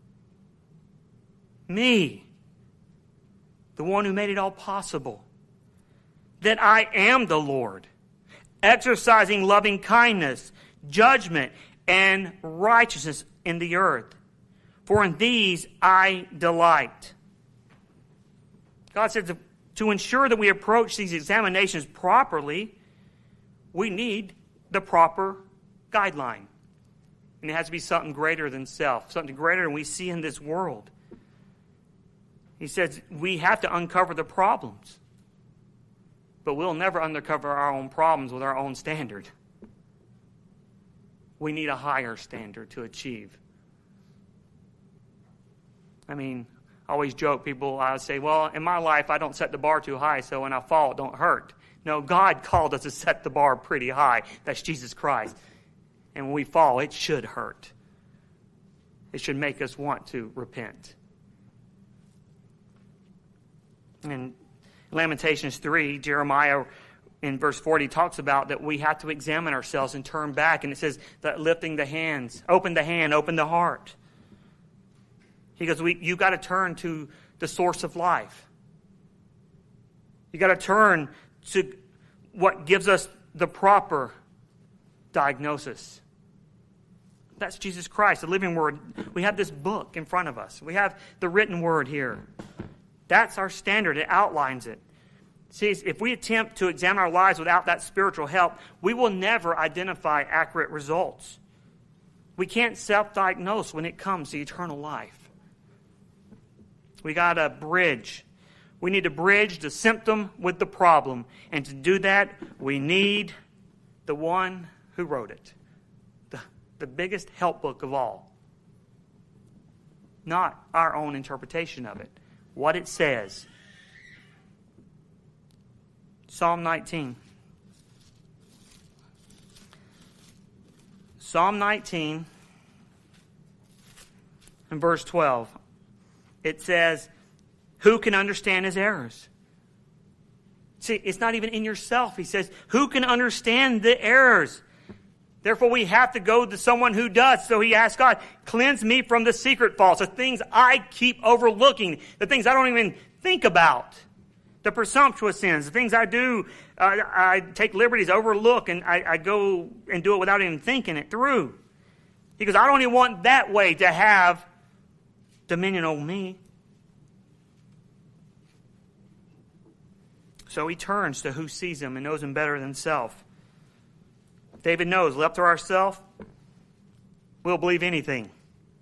[SPEAKER 1] Me. The one who made it all possible. That I am the Lord, exercising loving kindness, judgment, and righteousness in the earth. For in these I delight. God said to, to ensure that we approach these examinations properly, we need the proper guideline. And it has to be something greater than self, something greater than we see in this world. He says we have to uncover the problems. But we'll never uncover our own problems with our own standard. We need a higher standard to achieve. I mean, I always joke, people, I say, well, in my life, I don't set the bar too high, so when I fall, it don't hurt. No, God called us to set the bar pretty high. That's Jesus Christ. And when we fall, it should hurt. It should make us want to repent. In Lamentations three, Jeremiah in verse forty talks about that we have to examine ourselves and turn back. And it says that lifting the hands, open the hand, open the heart. He goes, we, you got to turn to the source of life. You got to turn to what gives us the proper diagnosis. That's Jesus Christ, the living word. We have this book in front of us. We have the written word here. That's our standard. It outlines it. See, if we attempt to examine our lives without that spiritual help, we will never identify accurate results. We can't self-diagnose when it comes to eternal life. We got to bridge. We need to bridge the symptom with the problem. And to do that, we need the one who wrote it. The, the biggest help book of all. Not our own interpretation of it. What it says. Psalm nineteen. Psalm nineteen and verse twelve. It says, who can understand his errors? See, it's not even in yourself. He says, who can understand the errors? Therefore, we have to go to someone who does. So he asks God, cleanse me from the secret faults, the things I keep overlooking, the things I don't even think about, the presumptuous sins, the things I do, uh, I take liberties, overlook, and I, I go and do it without even thinking it through. He goes, I don't even want that way to have dominion over me. So he turns to who sees him and knows him better than self. David knows, left to ourselves, we'll believe anything.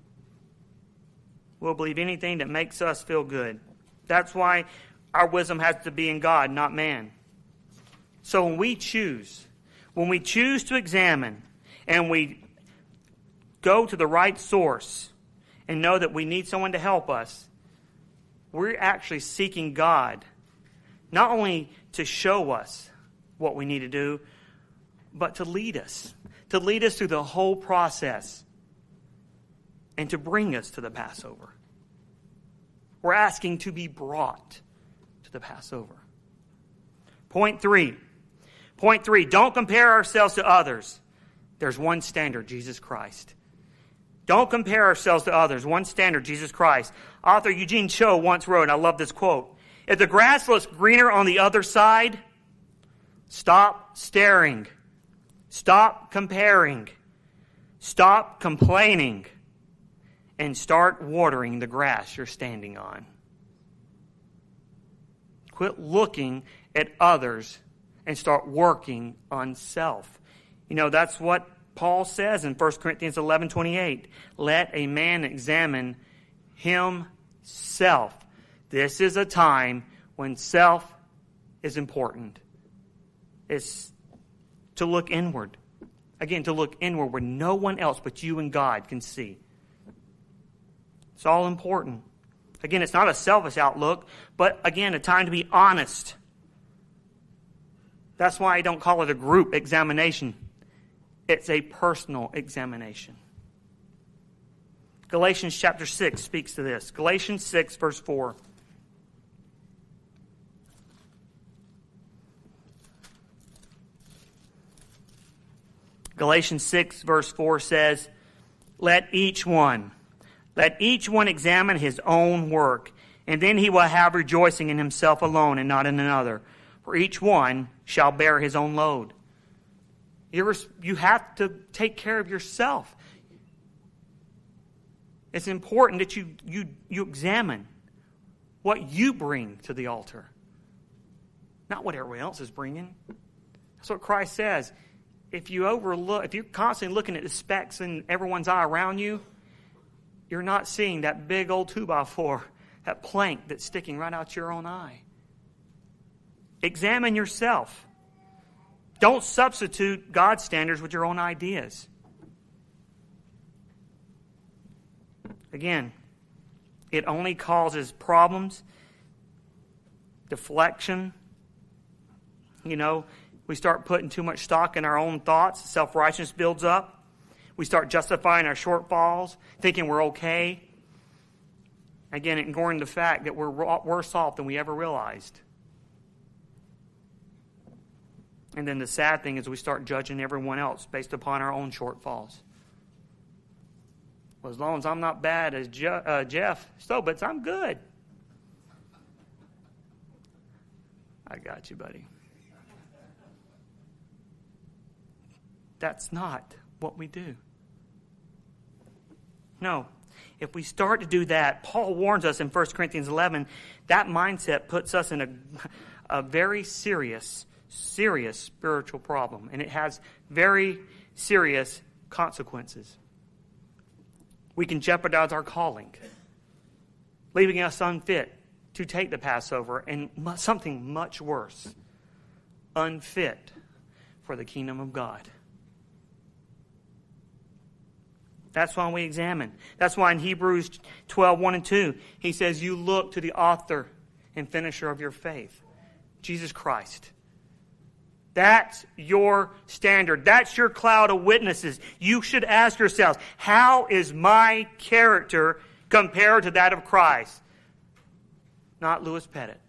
[SPEAKER 1] We'll believe anything that makes us feel good. That's why our wisdom has to be in God, not man. So when we choose, when we choose to examine and we go to the right source and know that we need someone to help us, we're actually seeking God, not only to show us what we need to do, but to lead us, to lead us through the whole process and to bring us to the Passover. We're asking to be brought to the Passover. Point three. Point three, don't compare ourselves to others. There's one standard, Jesus Christ. Don't compare ourselves to others. One standard, Jesus Christ. Author Eugene Cho once wrote, and I love this quote, if the grass looks greener on the other side, stop staring. Stop comparing. Stop complaining. And start watering the grass you're standing on. Quit looking at others and start working on self. You know, that's what Paul says in First Corinthians eleven twenty-eight. Let a man examine himself. This is a time when self is important. It's to look inward. Again, to look inward where no one else but you and God can see. It's all important. Again, it's not a selfish outlook, but again, a time to be honest. That's why I don't call it a group examination. It's a personal examination. Galatians chapter six speaks to this. Galatians six, verse four. Galatians six, verse four says, Let each one, let each one examine his own work, and then he will have rejoicing in himself alone and not in another. For each one shall bear his own load. You you have to take care of yourself. It's important that you, you, you examine what you bring to the altar, not what everyone else is bringing. That's what Christ says. If you overlook, if you're constantly looking at the specks in everyone's eye around you, you're not seeing that big old two by four, that plank that's sticking right out your own eye. Examine yourself. Don't substitute God's standards with your own ideas. Again, it only causes problems, deflection. You know, we start putting too much stock in our own thoughts. Self-righteousness builds up. We start justifying our shortfalls, thinking we're okay. Again, ignoring the fact that we're worse off than we ever realized. And then the sad thing is we start judging everyone else based upon our own shortfalls. Well, as long as I'm not bad as Je- uh, Jeff Stobitz, I'm good. I got you, buddy. That's not what we do. No. If we start to do that, Paul warns us in First Corinthians eleven, that mindset puts us in a, a very serious, serious spiritual problem. And it has very serious consequences. We can jeopardize our calling, leaving us unfit to take the Passover, and something much worse, unfit for the kingdom of God. That's why we examine. That's why in Hebrews twelve, one and two, he says, you look to the author and finisher of your faith, Jesus Christ. That's your standard. That's your cloud of witnesses. You should ask yourselves, how is my character compared to that of Christ? Not Louis Pettit.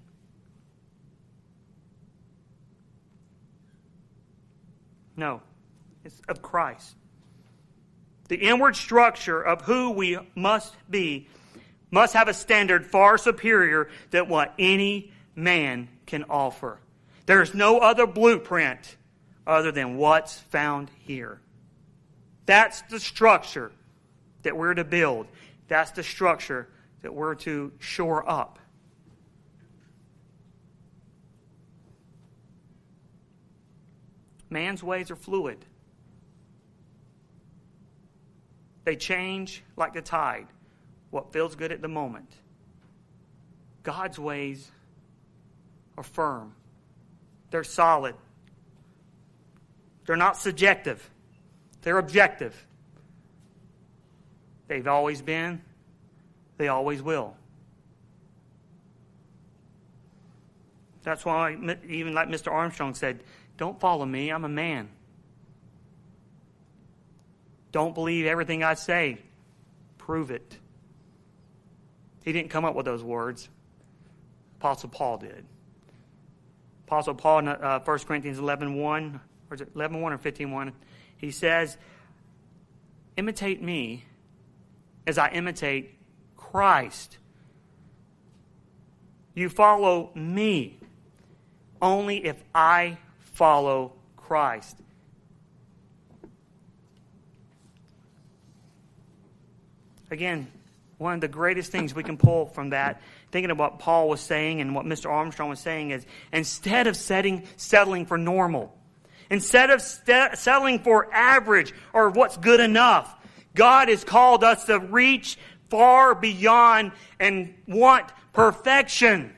[SPEAKER 1] No, it's of Christ. The inward structure of who we must be must have a standard far superior than what any man can offer. There is no other blueprint other than what's found here. That's the structure that we're to build. That's the structure that we're to shore up. Man's ways are fluid. They change like the tide, what feels good at the moment. God's ways are firm. They're solid. They're not subjective. They're objective. They've always been. They always will. That's why, even like Mister Armstrong said, don't follow me, I'm a man. Don't believe everything I say. Prove it. He didn't come up with those words. Apostle Paul did. Apostle Paul in uh, First Corinthians eleven one, or is it eleven one or fifteen one? He says, imitate me as I imitate Christ. You follow me only if I follow Christ. Again, one of the greatest things we can pull from that, thinking of what Paul was saying and what Mister Armstrong was saying, is instead of setting, settling for normal, instead of st- settling for average or what's good enough, God has called us to reach far beyond and want perfection.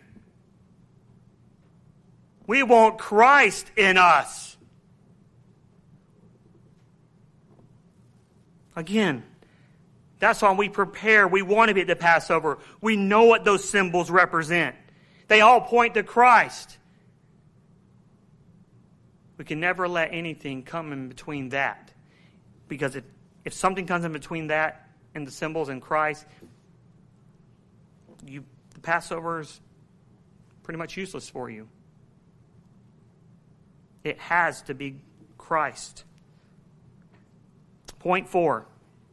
[SPEAKER 1] We want Christ in us. Again, that's why we prepare. We want to be at the Passover. We know what those symbols represent. They all point to Christ. We can never let anything come in between that. Because if, if something comes in between that and the symbols in Christ, you, the Passover is pretty much useless for you. It has to be Christ. Point four.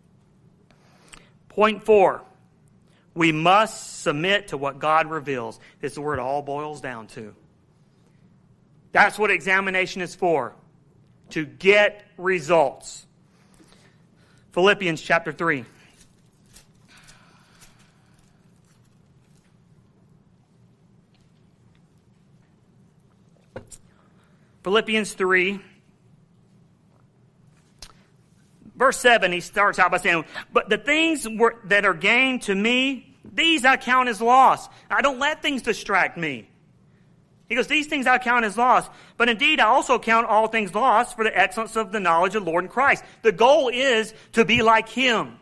[SPEAKER 1] Point four. We must submit to what God reveals. This is where it all boils down to. That's what examination is for. To get results. Philippians chapter three. Philippians three. Verse seven, he starts out by saying, but the things were, that are gained to me, these I count as loss. I don't let things distract me. He goes, these things I count as loss. But indeed, I also count all things lost for the excellence of the knowledge of the Lord and Christ. The goal is to be like Him.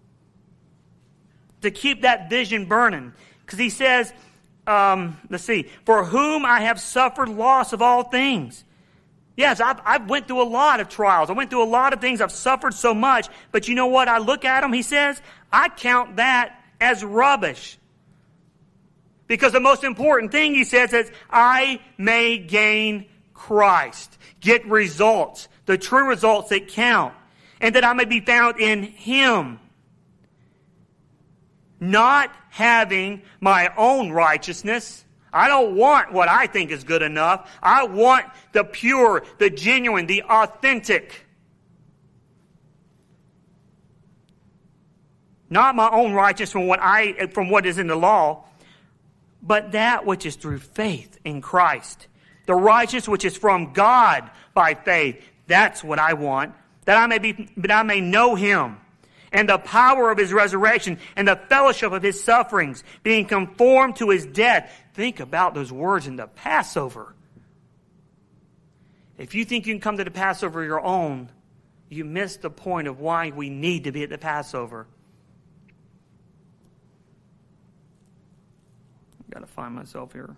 [SPEAKER 1] To keep that vision burning. Because he says, um, let's see, for whom I have suffered loss of all things. Yes, I've, I've went through a lot of trials. I went through a lot of things. I've suffered so much. But you know what? I look at them, he says, I count that as rubbish. Because the most important thing, he says, is I may gain Christ. Get results. The true results that count. And that I may be found in Him. Not having my own righteousness. I don't want what I think is good enough. I want the pure, the genuine, the authentic. Not my own righteousness from what I from what is in the law, but that which is through faith in Christ. The righteousness which is from God by faith. That's what I want. That I may be that I may know Him. And the power of His resurrection and the fellowship of His sufferings, being conformed to His death. Think about those words in the Passover. If you think you can come to the Passover your own, you miss the point of why we need to be at the Passover. I've got to find myself here.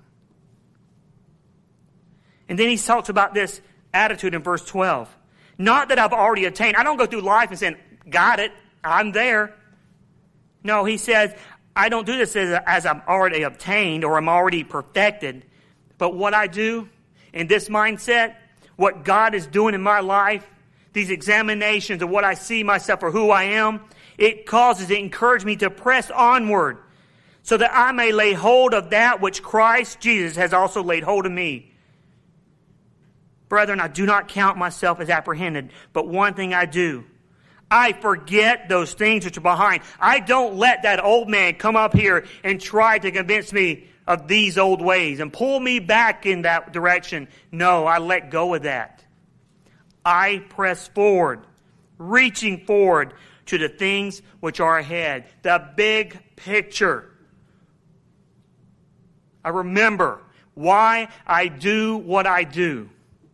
[SPEAKER 1] And then he talks about this attitude in verse twelve. Not that I've already attained. I don't go through life and saying, got it. I'm there. No, he says, I don't do this as, as I'm already obtained or I'm already perfected. But what I do in this mindset, what God is doing in my life, these examinations of what I see myself for who I am, it causes, it encourages me to press onward so that I may lay hold of that which Christ Jesus has also laid hold of me. Brethren, I do not count myself as apprehended, but one thing I do. I forget those things which are behind. I don't let that old man come up here and try to convince me of these old ways and pull me back in that direction. No, I let go of that. I press forward, reaching forward to the things which are ahead. The big picture. I remember why I do what I do.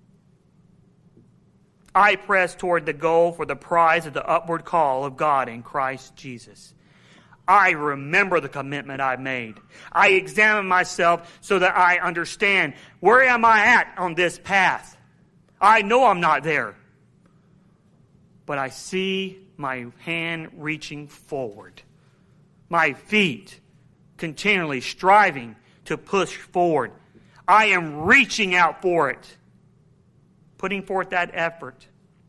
[SPEAKER 1] I press toward the goal for the prize of the upward call of God in Christ Jesus. I remember the commitment I made. I examine myself so that I understand, where am I at on this path? I know I'm not there. But I see my hand reaching forward. My feet continually striving to push forward. I am reaching out for it. Putting forth that effort.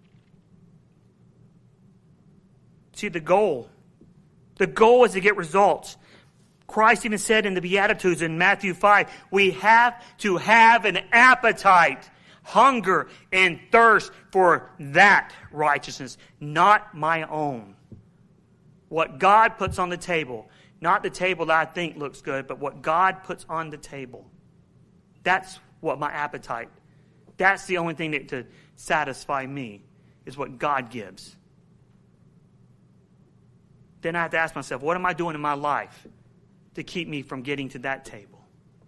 [SPEAKER 1] See, the goal. The goal is to get results. Christ even said in the Beatitudes in Matthew five, we have to have an appetite, hunger, and thirst for that righteousness, not my own. What God puts on the table. Not the table that I think looks good, but what God puts on the table. That's what my appetite. That's the only thing that to satisfy me is what God gives. Then I have to ask myself, what am I doing in my life to keep me from getting to that table?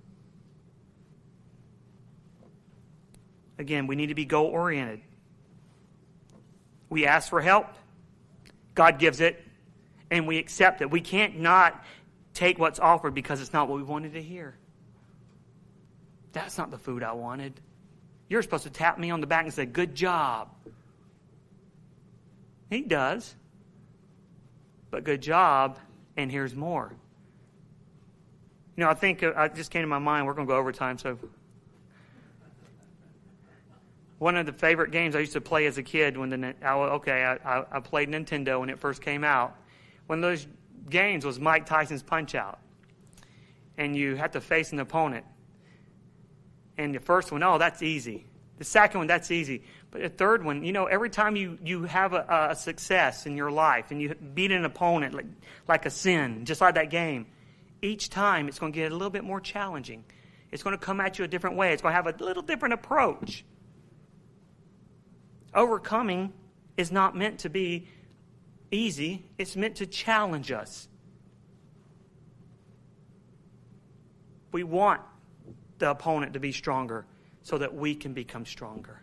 [SPEAKER 1] Again, we need to be goal-oriented. We ask for help. God gives it. And we accept it. We can't not take what's offered because it's not what we wanted to hear. That's not the food I wanted. You're supposed to tap me on the back and say, good job. He does. But good job, and here's more. You know, I think, uh, I just came to my mind, we're going to go overtime, so. One of the favorite games I used to play as a kid, when the, I, okay, I, I played Nintendo when it first came out. One of those games was Mike Tyson's Punch-Out. And you had to face an opponent. And the first one, oh, that's easy. The second one, that's easy. But the third one, you know, every time you, you have a, a success in your life and you beat an opponent like, like a sin, just like that game, each time it's going to get a little bit more challenging. It's going to come at you a different way. It's going to have a little different approach. Overcoming is not meant to be easy. It's meant to challenge us. We want the opponent to be stronger so that we can become stronger.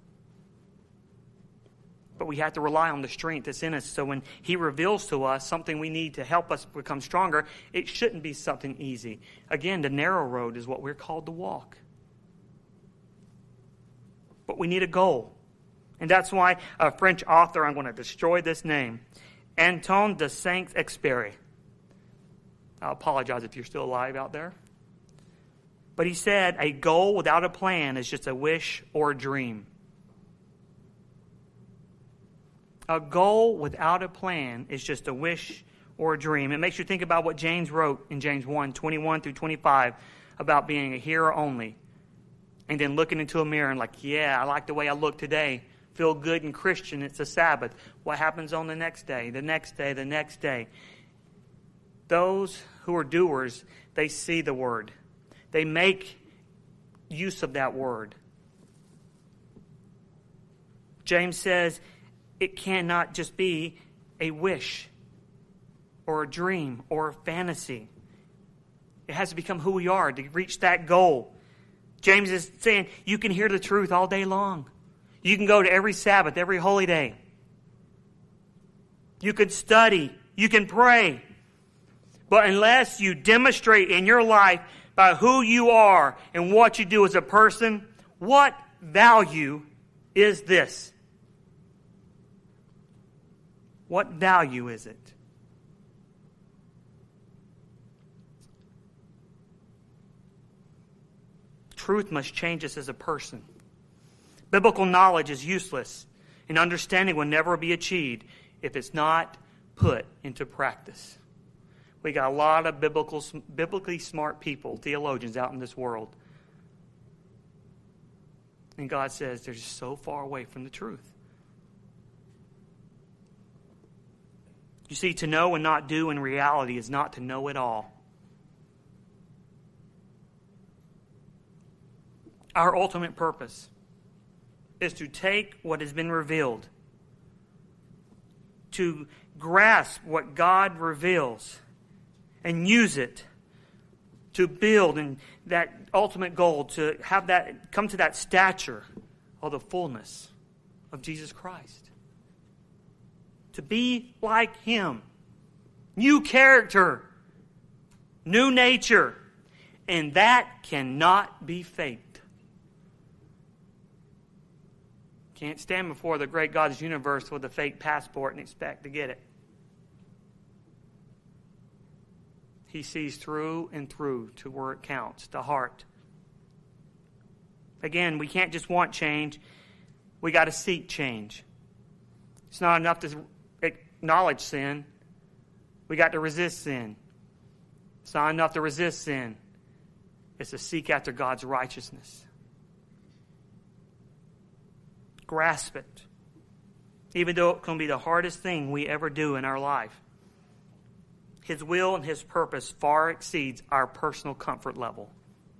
[SPEAKER 1] But we have to rely on the strength that's in us. So when he reveals to us something we need to help us become stronger, it shouldn't be something easy. Again, the narrow road is what we're called to walk. But we need a goal. And that's why a French author, I'm going to destroy this name, Antoine de Saint-Exupéry. I apologize if you're still alive out there. But he said, a goal without a plan is just a wish or a dream. A goal without a plan is just a wish or a dream. It makes you think about what James wrote in James one, twenty-one through twenty-five about being a hearer only. And then looking into a mirror and like, yeah, I like the way I look today. Feel good and Christian. It's a Sabbath. What happens on the next day, the next day, the next day? Those who are doers, they see the word. They make use of that word. James says it cannot just be a wish or a dream or a fantasy. It has to become who we are to reach that goal. James is saying you can hear the truth all day long. You can go to every Sabbath, every holy day. You can study. You can pray. But unless you demonstrate in your life by who you are and what you do as a person, what value is this? What value is it? Truth must change us as a person. Biblical knowledge is useless, and understanding will never be achieved if it's not put into practice. We got a lot of biblical, biblically smart people, theologians out in this world. And God says they're just so far away from the truth. You see, to know and not do in reality is not to know at all. Our ultimate purpose is to take what has been revealed, to grasp what God reveals, and use it to build and that ultimate goal, to have that come to that stature of the fullness of Jesus Christ. To be like Him. New character. New nature. And that cannot be faked. Can't stand before the great God's universe with a fake passport and expect to get it. He sees through and through to where it counts, the heart. Again, we can't just want change. We got to seek change. It's not enough to acknowledge sin. We got to resist sin. It's not enough to resist sin. It's to seek after God's righteousness. Grasp it. Even though it can be the hardest thing we ever do in our life. His will and His purpose far exceeds our personal comfort level.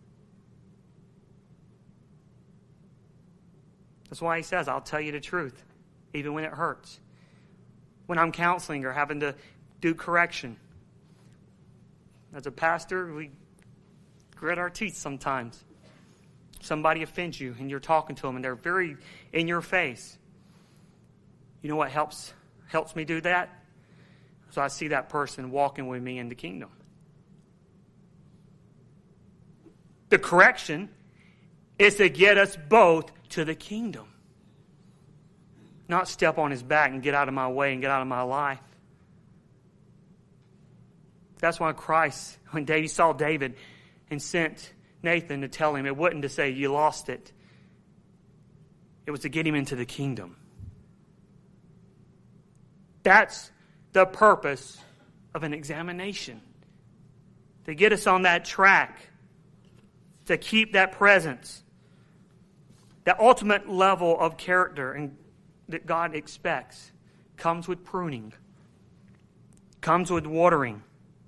[SPEAKER 1] That's why He says, I'll tell you the truth, even when it hurts. When I'm counseling or having to do correction. As a pastor, we grit our teeth sometimes. Somebody offends you and you're talking to them and they're very in your face. You know what helps helps me do that? So I see that person walking with me in the kingdom. The correction is to get us both to the kingdom. Not step on his back and get out of my way and get out of my life. That's why Christ, when David saw David and sent Nathan to tell him, it wasn't to say you lost it. It was to get him into the kingdom. That's the purpose of an examination. To get us on that track. To keep that presence. The ultimate level of character and that God expects comes with pruning. Comes with watering.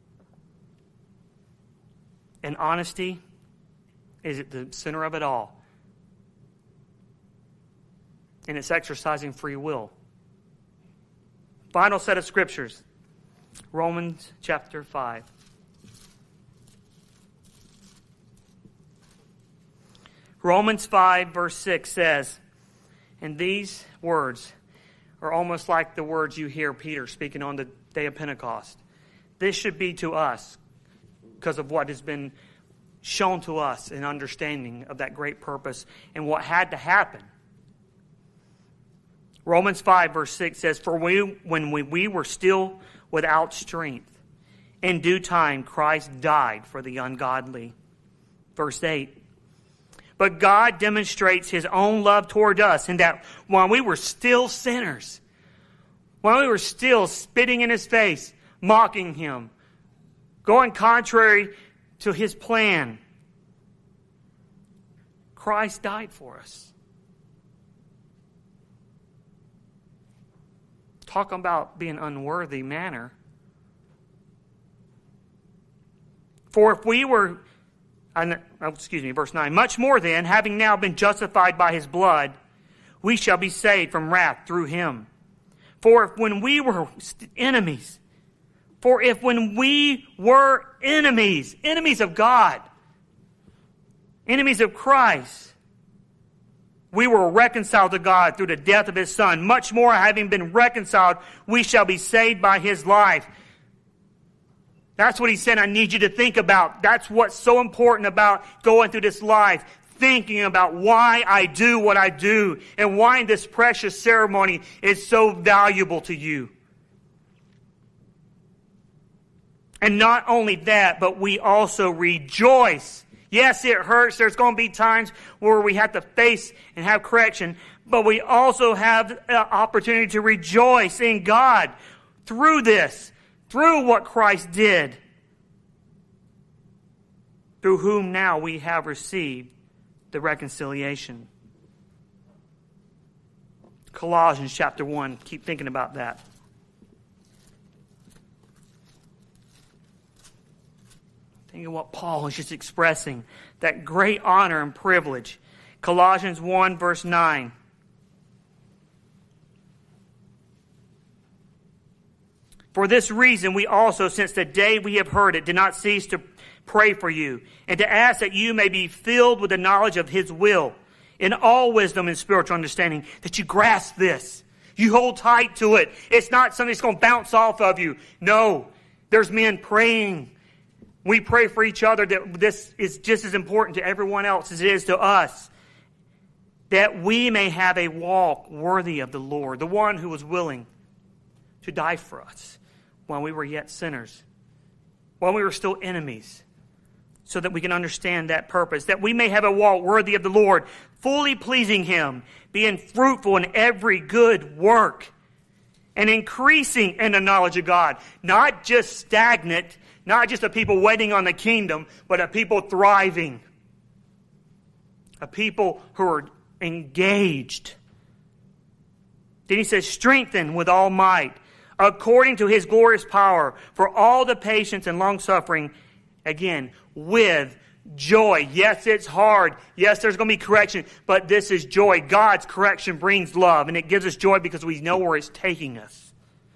[SPEAKER 1] And honesty is at the center of it all. And it's exercising free will. Final set of scriptures. Romans chapter five. Romans five verse six says, and these words are almost like the words you hear Peter speaking on the day of Pentecost. This should be to us because of what has been shown to us in understanding of that great purpose and what had to happen. Romans five verse six says, for we, when we, we were still without strength, in due time Christ died for the ungodly. Verse eight, but God demonstrates His own love toward us in that while we were still sinners, while we were still spitting in His face, mocking Him, going contrary to His plan, Christ died for us. Talk about being unworthy manner. For if we were, oh, excuse me, verse nine, much more then, having now been justified by His blood, we shall be saved from wrath through Him. For if when we were enemies, for if when we were enemies, enemies of God, enemies of Christ, we were reconciled to God through the death of His Son, much more having been reconciled, we shall be saved by His life. That's what He said I need you to think about. That's what's so important about going through this life. Thinking about why I do what I do and why this precious ceremony is so valuable to you. And not only that, but we also rejoice. Yes, it hurts. There's going to be times where we have to face and have correction. But we also have the opportunity to rejoice in God through this, through what Christ did, through whom now we have received the reconciliation. Colossians chapter one. Keep thinking about that. Think of what Paul is just expressing. That great honor and privilege. Colossians one verse nine. For this reason we also, since the day we have heard it, did not cease to pray for you, and to ask that you may be filled with the knowledge of His will, in all wisdom and spiritual understanding, that you grasp this. You hold tight to it. It's not something that's going to bounce off of you. No, there's men praying. We pray for each other that this is just as important to everyone else as it is to us. That we may have a walk worthy of the Lord, the one who was willing to die for us while we were yet sinners, while we were still enemies, so that we can understand that purpose, that we may have a walk worthy of the Lord, fully pleasing Him, being fruitful in every good work, and increasing in the knowledge of God. Not just stagnant, not just a people waiting on the kingdom, but a people thriving. A people who are engaged. Then he says, strengthen with all might, according to his glorious power, for all the patience and long-suffering, again, with joy. Yes, it's hard. Yes, there's going to be correction, but this is joy. God's correction brings love, and it gives us joy because we know where it's taking us.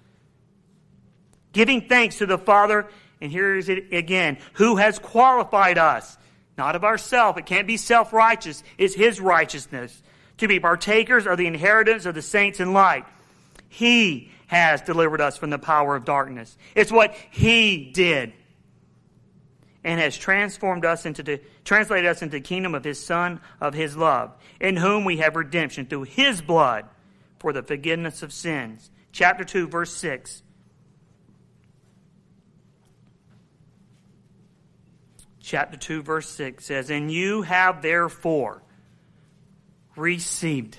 [SPEAKER 1] Giving thanks to the Father, and here is it again, who has qualified us, not of ourselves. It can't be self-righteous. It's his righteousness, to be partakers of the inheritance of the saints in light. He has delivered us from the power of darkness. It's what he did. And has transformed us into the, translated us into the kingdom of his Son of his love, in whom we have redemption through his blood for the forgiveness of sins. Chapter two, verse six. Chapter two, verse six says, and you have therefore received.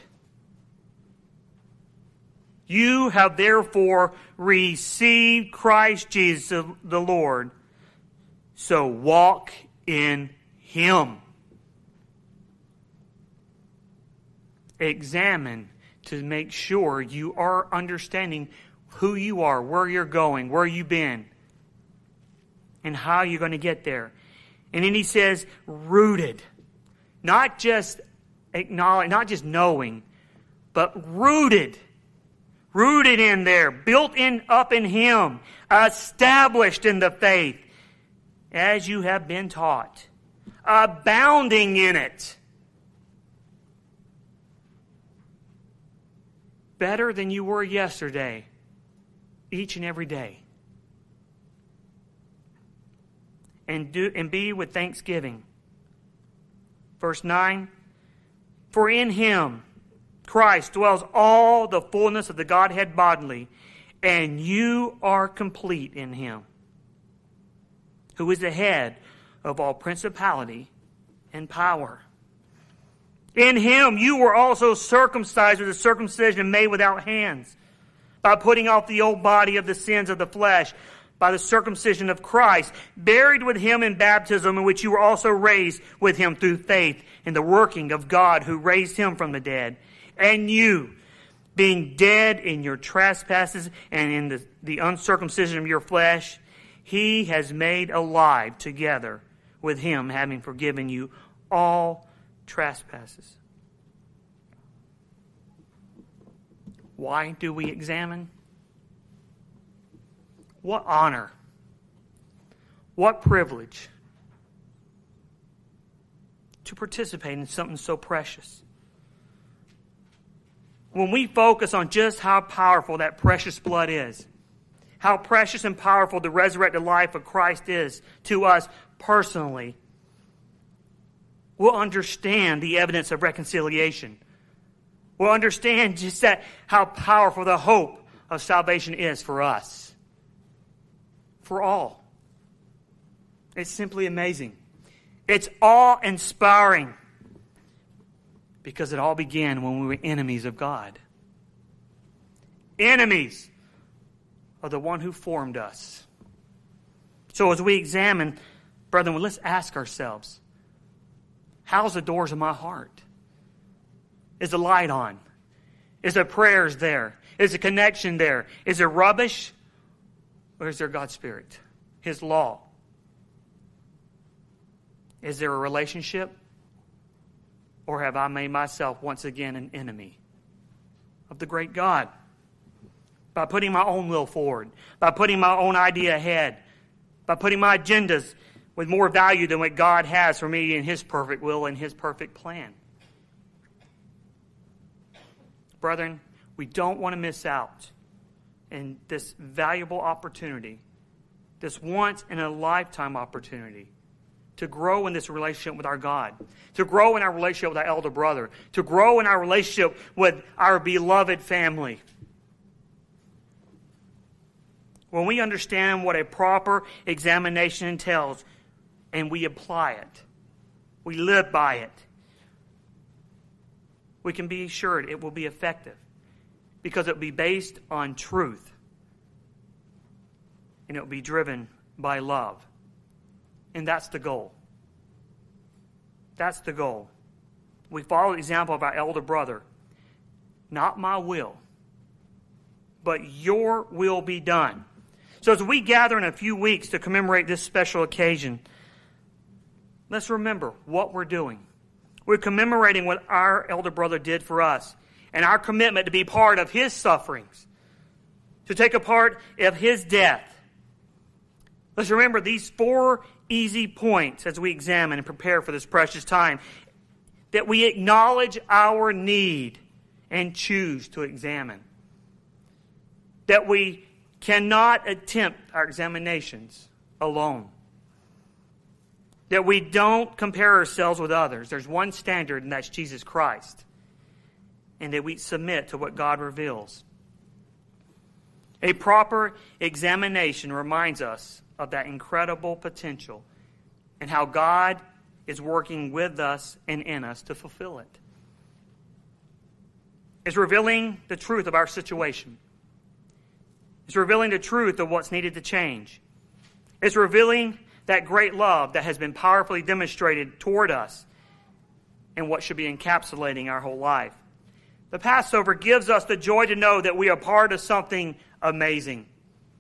[SPEAKER 1] You have therefore received Christ Jesus the Lord. So walk in him. Examine to make sure you are understanding who you are, where you're going, where you've been, and how you're going to get there. And then he says, rooted. Not just acknowledge, not just knowing, but rooted. Rooted in there, built in up in him, established in the faith, as you have been taught, abounding in it. Better than you were yesterday, each and every day. And do and be with thanksgiving. Verse nine, for in him, Christ, dwells all the fullness of the Godhead bodily, and you are complete in him, who is the head of all principality and power. In him you were also circumcised with a circumcision made without hands, by putting off the old body of the sins of the flesh, by the circumcision of Christ, buried with him in baptism, in which you were also raised with him through faith in the working of God who raised him from the dead. And you, being dead in your trespasses and in the, the uncircumcision of your flesh, he has made alive together with him, having forgiven you all trespasses. Why do we examine? What honor, what privilege to participate in something so precious. When we focus on just how powerful that precious blood is, how precious and powerful the resurrected life of Christ is to us personally, we'll understand the evidence of reconciliation. We'll understand just that how powerful the hope of salvation is for us. For all. It's simply amazing. It's awe-inspiring. Because it all began when we were enemies of God. Enemies of the one who formed us. So as we examine, brethren, let's ask ourselves, how's the doors of my heart? Is the light on? Is the prayers there? Is the connection there? Is there rubbish? Or is there God's Spirit? His law? Is there a relationship? Or have I made myself once again an enemy of the great God? By putting my own will forward. By putting my own idea ahead. By putting my agendas with more value than what God has for me in his perfect will and his perfect plan. Brethren, we don't want to miss out in this valuable opportunity, this once-in-a-lifetime opportunity, to grow in this relationship with our God, to grow in our relationship with our elder brother, to grow in our relationship with our beloved family. When we understand what a proper examination entails, and we apply it, we live by it, we can be assured it will be effective. Because it will be based on truth. And it will be driven by love. And that's the goal. That's the goal. We follow the example of our elder brother. Not my will, but your will be done. So as we gather in a few weeks to commemorate this special occasion, let's remember what we're doing. We're commemorating what our elder brother did for us and our commitment to be part of his sufferings, to take a part of his death. Let's remember these four easy points as we examine and prepare for this precious time. That we acknowledge our need and choose to examine. That we cannot attempt our examinations alone. That we don't compare ourselves with others. There's one standard, and that's Jesus Christ. And that we submit to what God reveals. A proper examination reminds us of that incredible potential and how God is working with us and in us to fulfill it. It's revealing the truth of our situation. It's revealing the truth of what's needed to change. It's revealing that great love that has been powerfully demonstrated toward us and what should be encapsulating our whole life. The Passover gives us the joy to know that we are part of something amazing.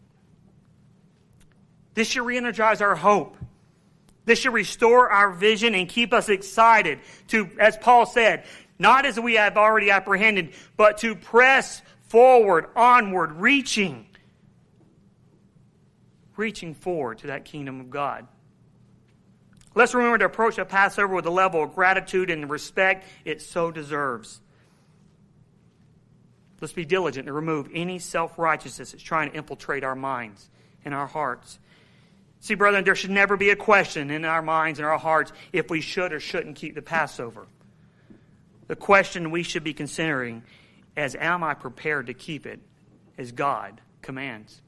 [SPEAKER 1] This should re-energize our hope. This should restore our vision and keep us excited to, as Paul said, not as we have already apprehended, but to press forward, onward, reaching, reaching forward to that kingdom of God. Let's remember to approach the Passover with a level of gratitude and respect it so deserves. Let's be diligent to remove any self-righteousness that's trying to infiltrate our minds and our hearts. See, brethren, there should never be a question in our minds and our hearts if we should or shouldn't keep the Passover. The question we should be considering is, am I prepared to keep it as God commands?